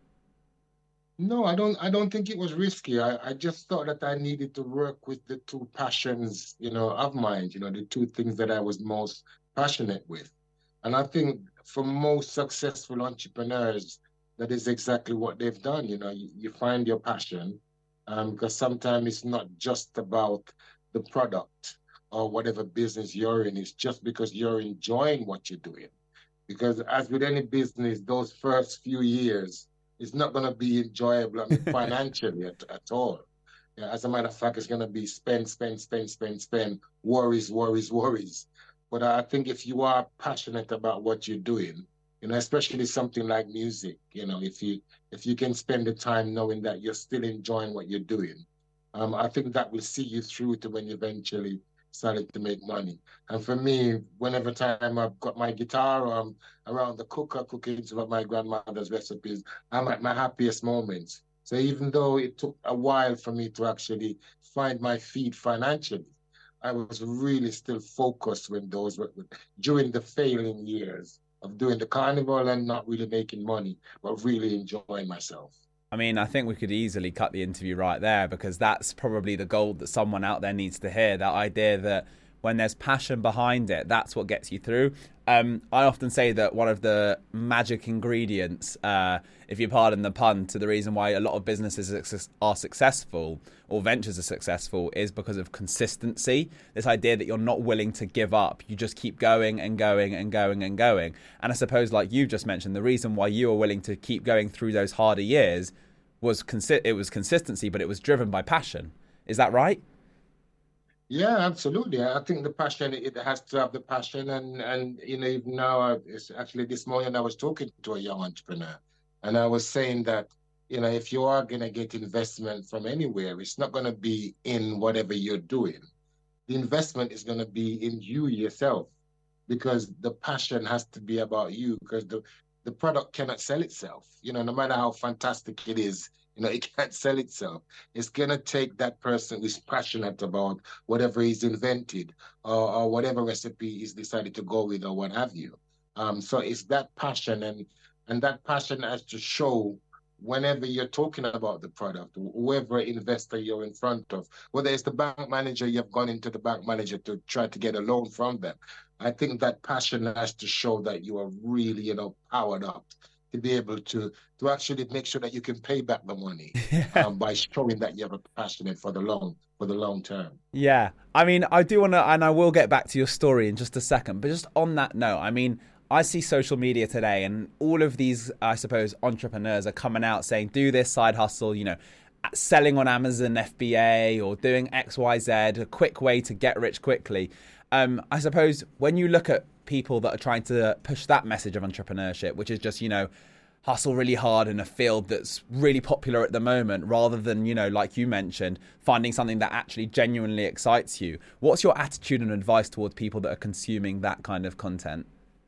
No, I don't. I don't think it was risky. I, I just thought that I needed to work with the two passions, you know, of mine. You know, the two things that I was most passionate with. And I think for most successful entrepreneurs, that is exactly what they've done. You know, you, you find your passion. Um, because sometimes it's not just about the product or whatever business you're in. It's just because you're enjoying what you're doing. Because as with any business, those first few years, it's not going to be enjoyable, I mean, financially at, at all. Yeah, as a matter of fact, it's going to be spend, spend, spend, spend, spend, worries, worries, worries. But I think if you are passionate about what you're doing, you know, especially something like music, you know, if you if you can spend the time knowing that you're still enjoying what you're doing, um, I think that will see you through to when you eventually started to make money. And for me, whenever time I've got my guitar or I'm around the cooker cooking some of my grandmother's recipes, I'm at my happiest moments. So even though it took a while for me to actually find my feet financially, I was really still focused when those were during the failing years of doing the carnival and not really making money, but really enjoying myself. I mean, I think we could easily cut the interview right there, because that's probably the gold that someone out there needs to hear, that idea that when there's passion behind it, that's what gets you through. Um, I often say that one of the magic ingredients, uh, if you pardon the pun, to the reason why a lot of businesses are successful or ventures are successful is because of consistency. This idea that you're not willing to give up. You just keep going and going and going and going. And I suppose, like you just mentioned, the reason why you were willing to keep going through those harder years was consi- it was consistency, but it was driven by passion. Is that right? Yeah, absolutely. I think the passion, it has to have the passion. And, and you know, even now, it's actually this morning I was talking to a young entrepreneur, and I was saying that, you know, if you are going to get investment from anywhere, it's not going to be in whatever you're doing. The investment is going to be in you yourself, because the passion has to be about you, because the, the product cannot sell itself. You know, no matter how fantastic it is, You know, it can't sell itself. It's going to take that person who's passionate about whatever he's invented or, or whatever recipe he's decided to go with or what have you. Um, so it's that passion, and and that passion has to show whenever you're talking about the product, whoever investor you're in front of, whether it's the bank manager, you've gone into the bank manager to try to get a loan from them. I think that passion has to show that you are really, you know, powered up to be able to to actually make sure that you can pay back the money um, by showing that you're passionate for the long for the long term. Yeah, I mean, I do want to, and I will get back to your story in just a second, but just on that note, I mean, I see social media today, and all of these, I suppose, entrepreneurs are coming out saying, do this side hustle, you know, selling on Amazon F B A or doing X Y Z, a quick way to get rich quickly. Um, I suppose when you look at people that are trying to push that message of entrepreneurship, which is just, you know, hustle really hard in a field that's really popular at the moment, rather than, you know, like you mentioned, finding something that actually genuinely excites you. What's your attitude and advice towards people that are consuming that kind of content?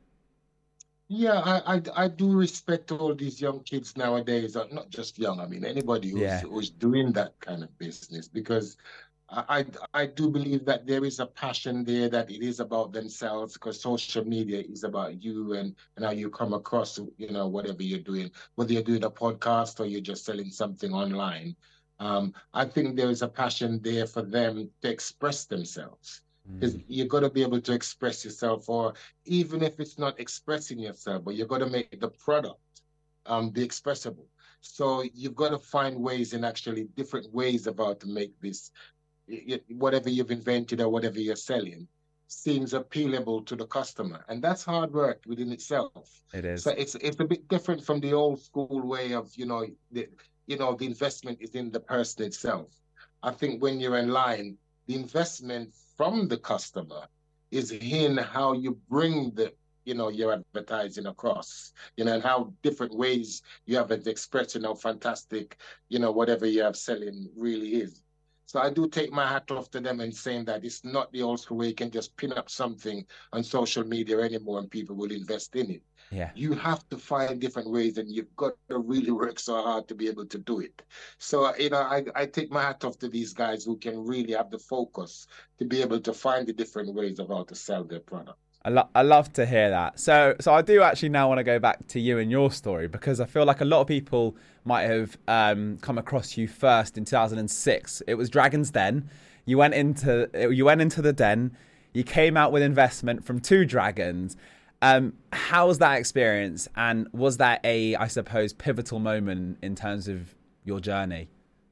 Yeah, I, I, I do respect all these young kids nowadays, not just young, I mean, anybody who's, yeah. who's doing that kind of business, because I, I do believe that there is a passion there, that it is about themselves, because social media is about you and, and how you come across, you know, whatever you're doing, whether you're doing a podcast or you're just selling something online. Um, I think there is a passion there for them to express themselves. Because mm. you've got to be able to express yourself, or even if it's not expressing yourself, but you've got to make the product um, be expressible. So you've got to find ways, and actually different ways of how to make this, whatever you've invented or whatever you're selling, seems appealable to the customer. And that's hard work within itself. It is. So it's it's a bit different from the old school way of, you know, the, you know, the investment is in the person itself. I think when you're in line, the investment from the customer is in how you bring the, you know, your advertising across, you know, and how different ways you have it expressing how fantastic, you know, whatever you have selling really is. So I do take my hat off to them and saying that it's not the old school way you can just pin up something on social media anymore and people will invest in it. Yeah. You have to find different ways, and you've got to really work so hard to be able to do it. So, you know, I, I take my hat off to these guys who can really have the focus to be able to find the different ways of how to sell their product. I, lo- I love to hear that. So so I do actually now want to go back to you and your story, because I feel like a lot of people might have um, come across you first in two thousand six. It was Dragon's Den. You went into you went into the den. You came out with investment from two dragons. Um, how was that experience? And was that a, I suppose, pivotal moment in terms of your journey?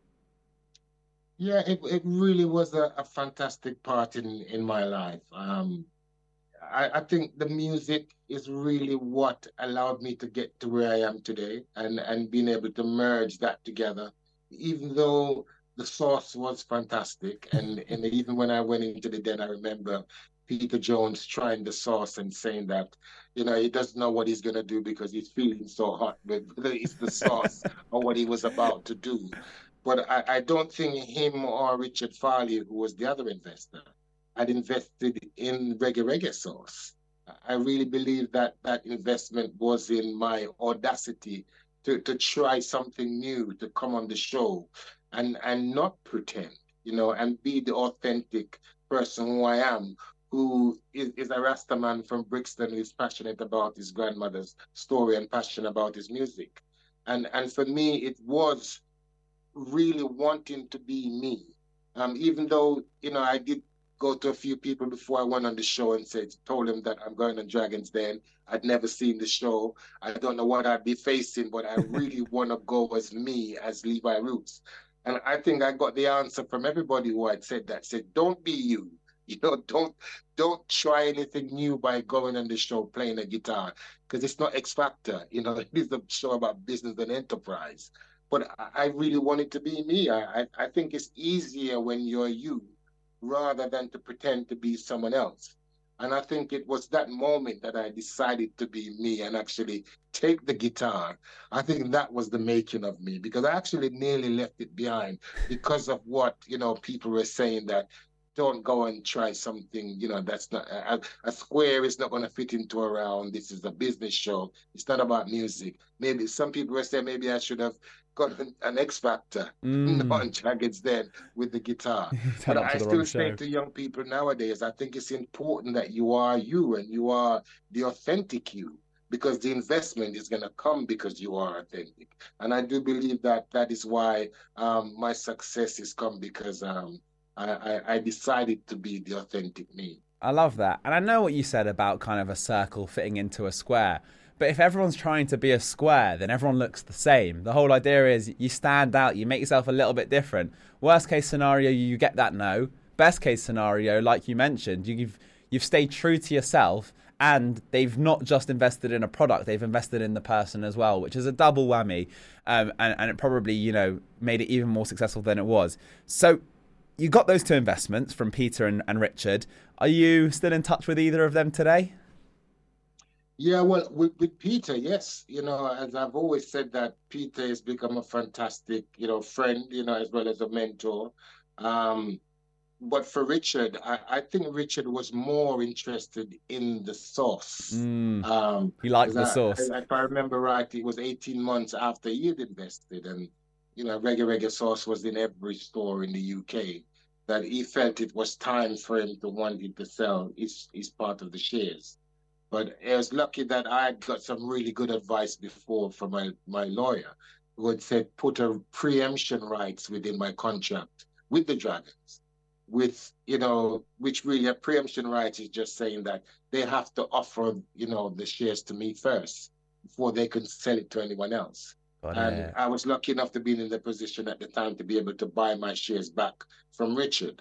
Yeah, it it really was a, a fantastic part in, in my life. Um, I, I think the music is really what allowed me to get to where I am today, and, and being able to merge that together, even though the sauce was fantastic. And, and even when I went into the den, I remember Peter Jones trying the sauce and saying that, you know, he doesn't know what he's going to do because he's feeling so hot, but whether it's the sauce or what he was about to do. But I, I don't think him or Richard Farley, who was the other investor, had invested in Reggae Reggae sauce. I really believe that that investment was in my audacity to, to try something new, to come on the show and, and not pretend, you know, and be the authentic person who I am, who is, is a Rasta man from Brixton, who is passionate about his grandmother's story and passionate about his music. And and for me, it was really wanting to be me. Um, even though, you know, I did go to a few people before I went on the show and said, told them that I'm going on Dragon's Den. I'd never seen the show. I don't know what I'd be facing, but I really want to go as me, as Levi Roots. And I think I got the answer from everybody who had said that, said, don't be you. You know, don't don't try anything new by going on the show playing a guitar, because it's not X Factor. You know, it is a show about business and enterprise. But I, I really wanted to be me. I, I think it's easier when you're you rather than to pretend to be someone else. And I think it was that moment that I decided to be me and actually take the guitar. I think that was the making of me, because I actually nearly left it behind because of what, you know, people were saying, that don't go and try something, you know, that's not, a, a square is not going to fit into a round. This is a business show. It's not about music. Maybe some people were saying maybe I should have got an, an X Factor, Mm. not on Jagged's Den with the guitar. Turn But up to I the still wrong say show. to young people nowadays, I think it's important that you are you and you are the authentic you, because the investment is going to come because you are authentic. And I do believe that that is why um, my success has come, because um, I, I, I decided to be the authentic me. I love that. And I know what you said about kind of a circle fitting into a square. But if everyone's trying to be a square, then everyone looks the same. The whole idea is you stand out, you make yourself a little bit different. Worst case scenario, you get that no. Best case scenario, like you mentioned, you've you've stayed true to yourself, and they've not just invested in a product, they've invested in the person as well, which is a double whammy. Um, and, and it probably, you know, made it even more successful than it was. So you got those two investments from Peter and, and Richard. Are you still in touch with either of them today? Yeah, well, with, with Peter, yes. You know, as I've always said, that Peter has become a fantastic, you know, friend, you know, as well as a mentor. Um, but for Richard, I, I think Richard was more interested in the sauce. Mm. Um, He liked the 'cause I- sauce. I- if I remember right, it was eighteen months after he had invested, and you know, Reggae Reggae sauce was in every store in the U K. That he felt it was time for him to wanted to sell his his part of the shares. But I was lucky that I had got some really good advice before from my, my lawyer, who had said put a preemption rights within my contract with the Dragons, with, you know, which really a preemption right is just saying that they have to offer, you know, the shares to me first before they can sell it to anyone else. Got And it. I was lucky enough to be in the position at the time to be able to buy my shares back from Richard.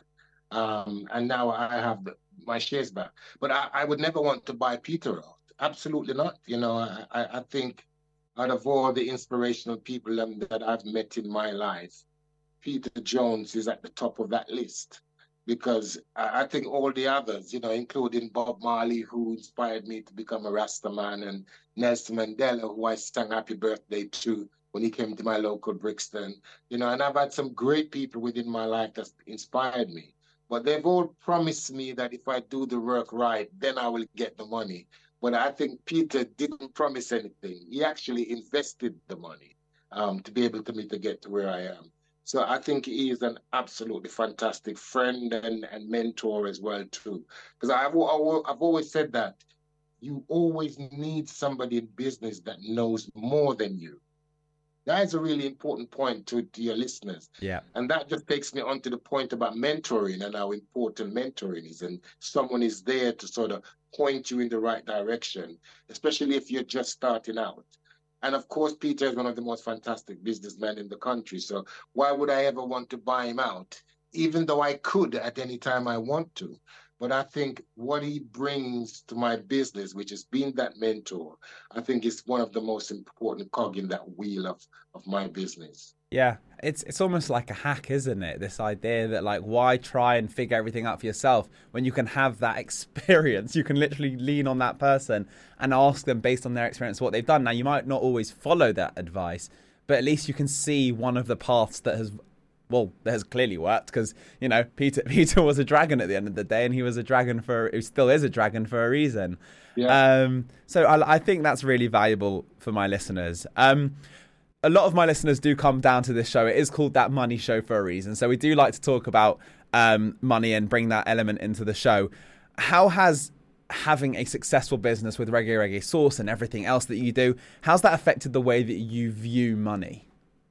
Um, and now I have the, my shares back. But I, I would never want to buy Peter out. Absolutely not. You know, I, I I think out of all the inspirational people um, that I've met in my life, Peter Jones is at the top of that list. Because I, I think all the others, you know, including Bob Marley, who inspired me to become a Rasta man, and Nelson Mandela, who I sang Happy Birthday to when he came to my local Brixton, you know, and I've had some great people within my life that inspired me. But they've all promised me that if I do the work right, then I will get the money. But I think Peter didn't promise anything. He actually invested the money um, to be able to me to get to where I am. So I think he is an absolutely fantastic friend and, and mentor as well, too. Because I've, I've always said that you always need somebody in business that knows more than you. That is a really important point to, to your listeners. Yeah. And that just takes me on to the point about mentoring and how important mentoring is. And someone is there to sort of point you in the right direction, especially if you're just starting out. And of course, Peter is one of the most fantastic businessmen in the country. So why would I ever want to buy him out, even though I could at any time I want to? But I think what he brings to my business, which is being that mentor, I think is one of the most important cog in that wheel of, of my business. Yeah, it's it's almost like a hack, isn't it? This idea that, like, why try and figure everything out for yourself when you can have that experience? You can literally lean on that person and ask them based on their experience what they've done. Now, you might not always follow that advice, but at least you can see one of the paths that has, well, that has clearly worked, because, you know, Peter Peter was a dragon at the end of the day, and he was a dragon for, he still is a dragon for a reason. Yeah. Um, so I, I think that's really valuable for my listeners. Um, a lot of my listeners do come down to this show. It is called That Money Show for a reason. So we do like to talk about um, money and bring that element into the show. How has having a successful business with Reggae Reggae Sauce and everything else that you do, how's that affected the way that you view money?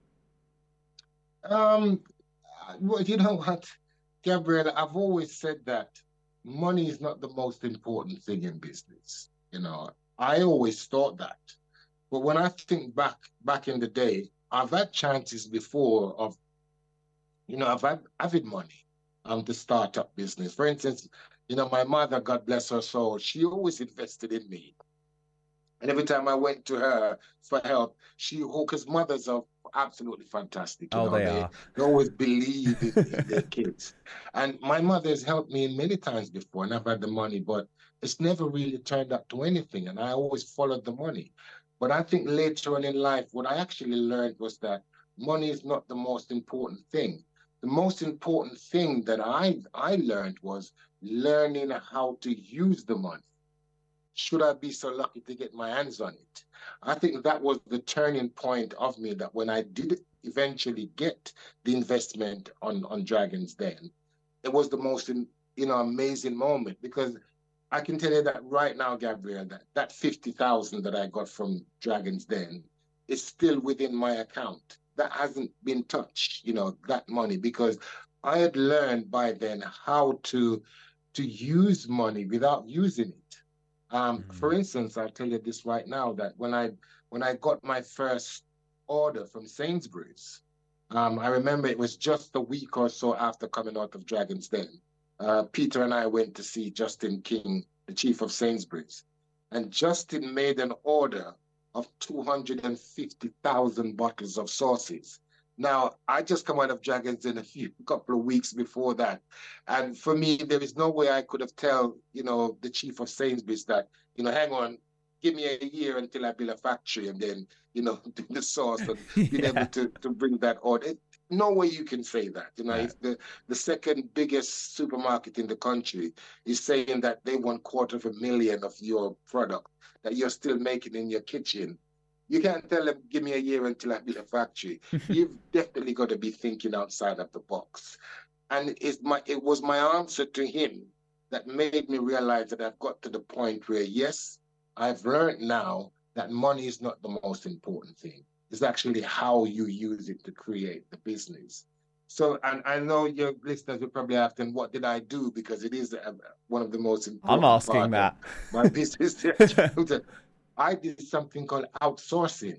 Um, well, you know what, Gabriel, I've always said that money is not the most important thing in business. You know, I always thought that. But when I think back back in the day, I've had chances before of, you know, I've had having money um, to start up business. For instance, you know, my mother, God bless her soul, she always invested in me. And every time I went to her for help, she, because mothers are absolutely fantastic. You Oh, know, they they, are. they always believe in, in their kids. And my mother has helped me many times before, and I've had the money, but it's never really turned up to anything. And I always followed the money. But I think later on in life, what I actually learned was that money is not the most important thing. The most important thing that I, I learned was learning how to use the money. Should I be so lucky to get my hands on it? I think that was the turning point of me, that when I did eventually get the investment on, on Dragon's Den, it was the most, you know, amazing moment, because I can tell you that right now, Gabriel, that, that fifty thousand that I got from Dragon's Den is still within my account. That hasn't been touched, you know, that money, because I had learned by then how to to use money without using it. Um, mm-hmm. For instance, I'll tell you this right now, that when I when I got my first order from Sainsbury's, um, I remember it was just a week or so after coming out of Dragon's Den. Uh, Peter and I went to see Justin King, the chief of Sainsbury's, and Justin made an order of two hundred fifty thousand bottles of sauces. Now, I just come out of Dragon's Den a few couple of weeks before that. And for me, there is no way I could have tell, you know, the chief of Sainsbury's that, you know, hang on, give me a year until I build a factory and then, you know, do the sauce and be yeah. able to, to bring that order. It, no way you can say that. You know, yeah. if the, the second biggest supermarket in the country is saying that they want quarter of a million of your product that you're still making in your kitchen, you can't tell them, give me a year until I build a factory. You've definitely got to be thinking outside of the box. And it's my, it was my answer to him that made me realize that I've got to the point where, yes, I've learned now that money is not the most important thing. It's actually how you use it to create the business. So, and I know your listeners will probably ask them, what did I do? Because it is a, one of the most important I'm asking that. My business. I did something called outsourcing.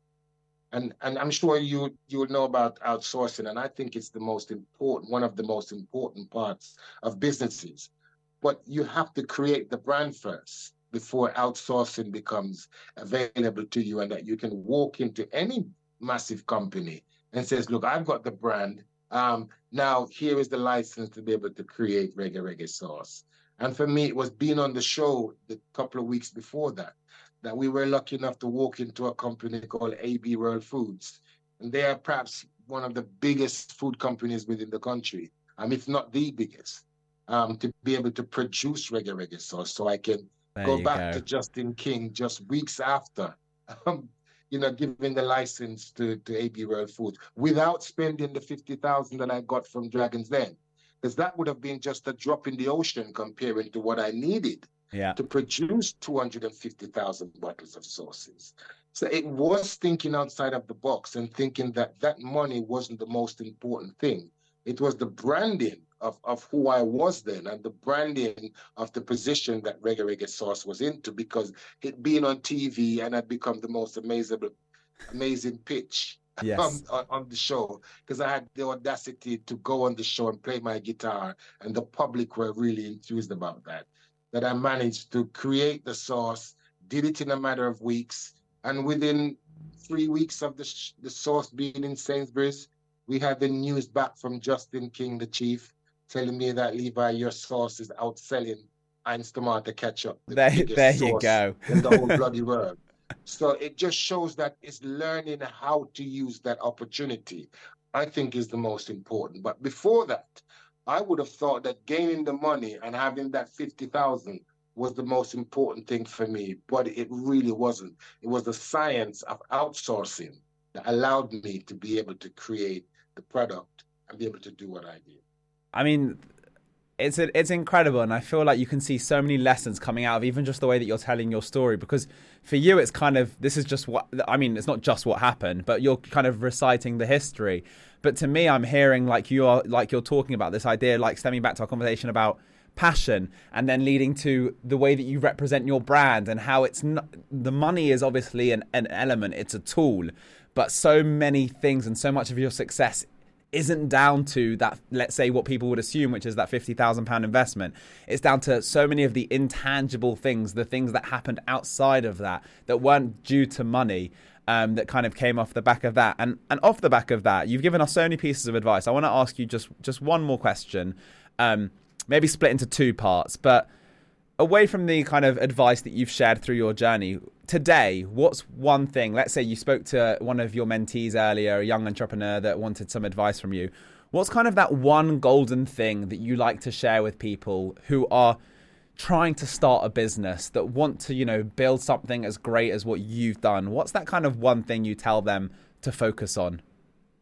And and I'm sure you you know about outsourcing, and I think it's the most important, one of the most important parts of businesses. But you have to create the brand first before outsourcing becomes available to you, and that you can walk into any massive company and says, look, I've got the brand. Um, now here is the license to be able to create Reggae Reggae sauce. And for me, it was being on the show the couple of weeks before that, that we were lucky enough to walk into a company called A B World Foods. And they are perhaps one of the biggest food companies within the country, um, if not the biggest, um, to be able to produce Reggae Reggae sauce. So I can there go back go. to Justin King just weeks after, um, you know, giving the license to, to A B World Foods without spending the fifty thousand that I got from Dragon's Den. Because that would have been just a drop in the ocean comparing to what I needed. Yeah. To produce two hundred fifty thousand bottles of sauces. So it was thinking outside of the box and thinking that that money wasn't the most important thing. It was the branding of, of who I was then and the branding of the position that Reggae Reggae sauce was into, because it being on T V and had become the most amazing, amazing pitch yes. on, on, on the show, because I had the audacity to go on the show and play my guitar, and the public were really enthused about that. That I managed to create the sauce, did it in a matter of weeks, and within three weeks of the, sh- the sauce being in Sainsbury's, we had the news back from Justin King, the chief, telling me that, Levi, your sauce is outselling Heinz Tomato Ketchup. The there there you go. In the whole bloody world. So it just shows that it's learning how to use that opportunity, I think, is the most important. But before that, I would have thought that gaining the money and having that fifty thousand was the most important thing for me, but it really wasn't. It was the science of outsourcing that allowed me to be able to create the product and be able to do what I did. I mean, it's a, it's incredible, and I feel like you can see so many lessons coming out of even just the way that you're telling your story, because for you it's kind of, this is just what, I mean, it's not just what happened, but you're kind of reciting the history. But to me, I'm hearing like you are, like you're talking about this idea, like stemming back to our conversation about passion, and then leading to the way that you represent your brand, and how it's not, the money is obviously an, an element, it's a tool, but so many things and so much of your success isn't down to that, let's say what people would assume, which is that fifty thousand pound investment. It's down to so many of the intangible things, the things that happened outside of that, that weren't due to money. Um, that kind of came off the back of that. And and off the back of that, you've given us so many pieces of advice. I want to ask you just, just one more question, um, maybe split into two parts. But away from the kind of advice that you've shared through your journey, today, what's one thing, let's say you spoke to one of your mentees earlier, a young entrepreneur that wanted some advice from you. What's kind of that one golden thing that you like to share with people who are trying to start a business, that want to, you know, build something as great as what you've done? What's that kind of one thing you tell them to focus on?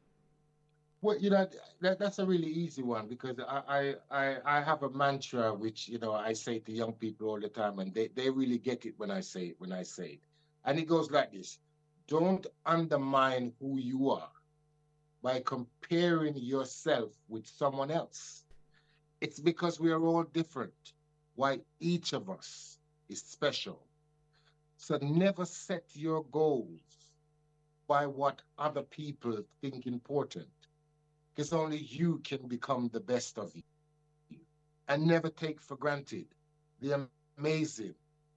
Well, you know, that, that's a really easy one because I, I, I, I have a mantra which, you know, I say to young people all the time, and they, they really get it when I say it, when I say it. And it goes like this: don't undermine who you are by comparing yourself with someone else. It's because we are all different, why each of us is special. So never set your goals by what other people think important, because only you can become the best of you. And never take for granted the amazing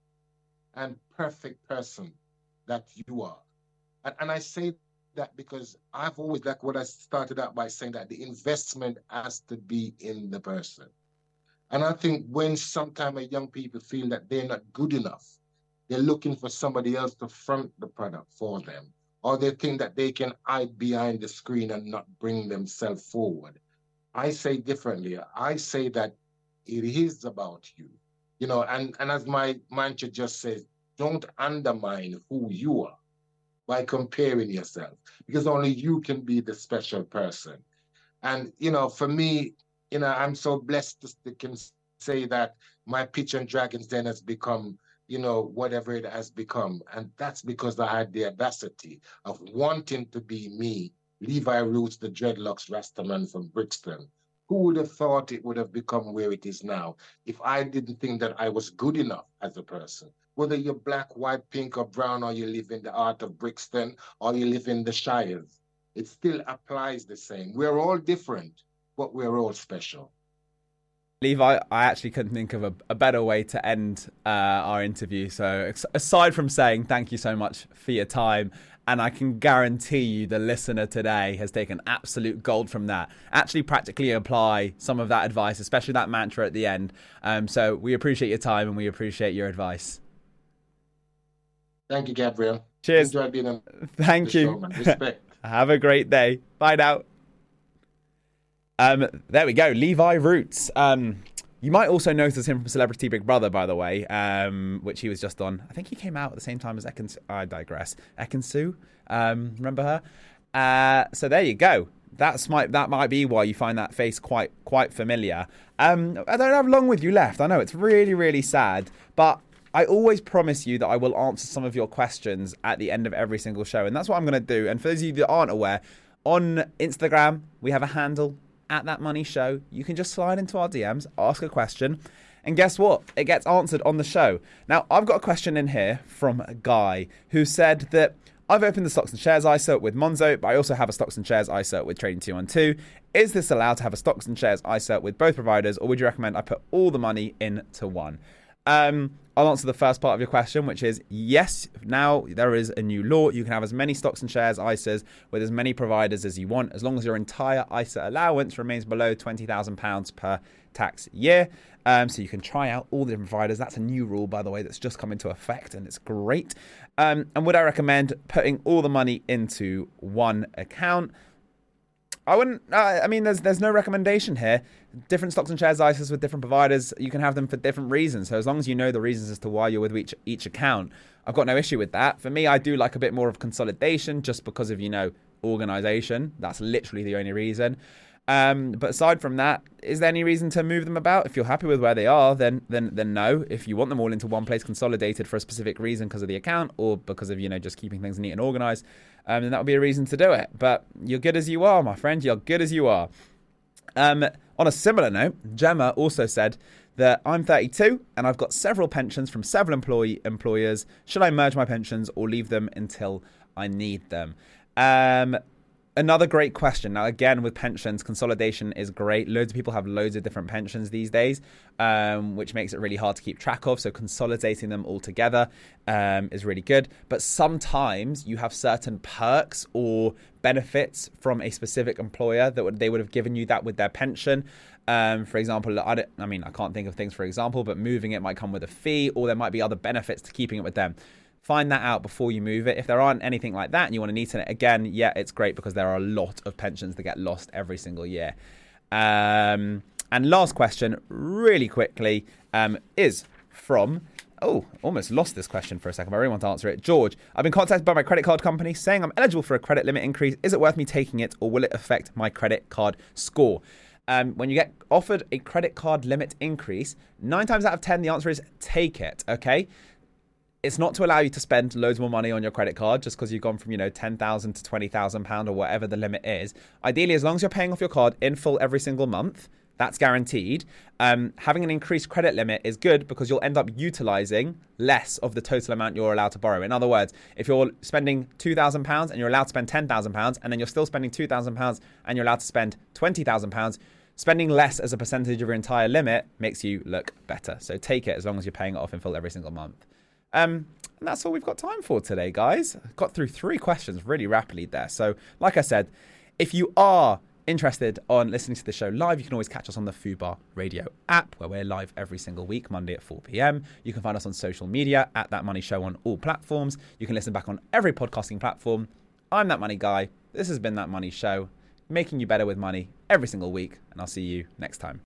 and perfect person that you are. And, and I say that because I've always, like what I started out by saying, that the investment has to be in the person. And I think when sometimes young people feel that they're not good enough, they're looking for somebody else to front the product for them, or they think that they can hide behind the screen and not bring themselves forward. I say differently. I say that it is about you, you know, and, and as my mantra just says, don't undermine who you are by comparing yourself, because only you can be the special person. And, you know, for me, you know, I'm so blessed to can say that my Pitch and Dragons Den has become, you know, whatever it has become. And that's because I had the audacity of wanting to be me, Levi Roots, the dreadlocks Rastaman from Brixton. Who would have thought it would have become where it is now if I didn't think that I was good enough as a person? Whether you're black, white, pink, or brown, or you live in the heart of Brixton, or you live in the Shires, it still applies the same. We're all different, but we're all special. Levi, I actually couldn't think of a, a better way to end uh, our interview. So aside from saying thank you so much for your time, and I can guarantee you the listener today has taken absolute gold from that, actually practically apply some of that advice, especially that mantra at the end. Um, so we appreciate your time and we appreciate your advice. Thank you, Gabriel. Cheers. Enjoy being on Thank the you. show, man. Respect. Have a great day. Bye now. Um, there we go, Levi Roots. Um, you might also notice him from Celebrity Big Brother, by the way, um, which he was just on. I think he came out at the same time as Ekin. I digress. Ekin-Su, um, remember her? Uh, so there you go. That's might that might be why you find that face quite quite familiar. Um, I don't have long with you left. I know it's really really sad, but I always promise you that I will answer some of your questions at the end of every single show, and that's what I'm going to do. And for those of you that aren't aware, on Instagram we have a handle, at That Money Show. You can just slide into our D Ms, ask a question, and guess what? It gets answered on the show. Now, I've got a question in here from a guy who said that I've opened the Stocks and Shares I S A with Monzo, but I also have a Stocks and Shares I S A with Trading two one two. Is this allowed to have a Stocks and Shares I S A with both providers, or would you recommend I put all the money into one? Um, I'll answer the first part of your question, which is yes, now there is a new law. You can have as many Stocks and Shares I S As with as many providers as you want, as long as your entire I S A allowance remains below twenty thousand pounds per tax year. Um, so you can try out all the different providers. That's a new rule, by the way, that's just come into effect, and it's great. Um, and would I recommend putting all the money into one account? I wouldn't, uh, I mean, there's there's no recommendation here. Different Stocks and Shares I S As with different providers, you can have them for different reasons. So as long as you know the reasons as to why you're with each, each account, I've got no issue with that. For me, I do like a bit more of consolidation just because of, you know, organization. That's literally the only reason. Um, but aside from that, is there any reason to move them about? If you're happy with where they are, then then then no. If you want them all into one place consolidated for a specific reason because of the account or because of, you know, just keeping things neat and organized, um, then that would be a reason to do it. But you're good as you are, my friend. You're good as you are. Um, on a similar note, Gemma also said that I'm thirty-two and I've got several pensions from several employee employers. Should I merge my pensions or leave them until I need them? Um, Another great question. Now, again, with pensions, consolidation is great. Loads of people have loads of different pensions these days, um, which makes it really hard to keep track of. So consolidating them all together um, is really good. But sometimes you have certain perks or benefits from a specific employer that would, they would have given you that with their pension. Um, for example, I, don't, I mean, I can't think of things, for example, but moving it might come with a fee, or there might be other benefits to keeping it with them. Find that out before you move it. If there aren't anything like that and you want to neaten it, again, yeah, it's great because there are a lot of pensions that get lost every single year. Um, and last question, really quickly, um, is from Oh, almost lost this question for a second, but I really want to answer it. George, I've been contacted by my credit card company saying I'm eligible for a credit limit increase. Is it worth me taking it, or will it affect my credit card score? Um, when you get offered a credit card limit increase, nine times out of ten, the answer is take it, okay? It's not to allow you to spend loads more money on your credit card just because you've gone from, you know, ten thousand to twenty thousand pounds or whatever the limit is. Ideally, as long as you're paying off your card in full every single month, that's guaranteed. Um, having an increased credit limit is good because you'll end up utilising less of the total amount you're allowed to borrow. In other words, if you're spending two thousand pounds and you're allowed to spend ten thousand pounds, and then you're still spending two thousand pounds and you're allowed to spend twenty thousand pounds, spending less as a percentage of your entire limit makes you look better. So take it as long as you're paying it off in full every single month. Um, and that's all we've got time for today, guys. Got through three questions really rapidly there. So, like I said, if you are interested on listening to the show live, you can always catch us on the Fubar Radio app, where we're live every single week, Monday at four p.m. You can find us on social media at That Money Show on all platforms. You can listen back on every podcasting platform. I'm That Money Guy. This has been That Money Show, making you better with money every single week, and I'll see you next time.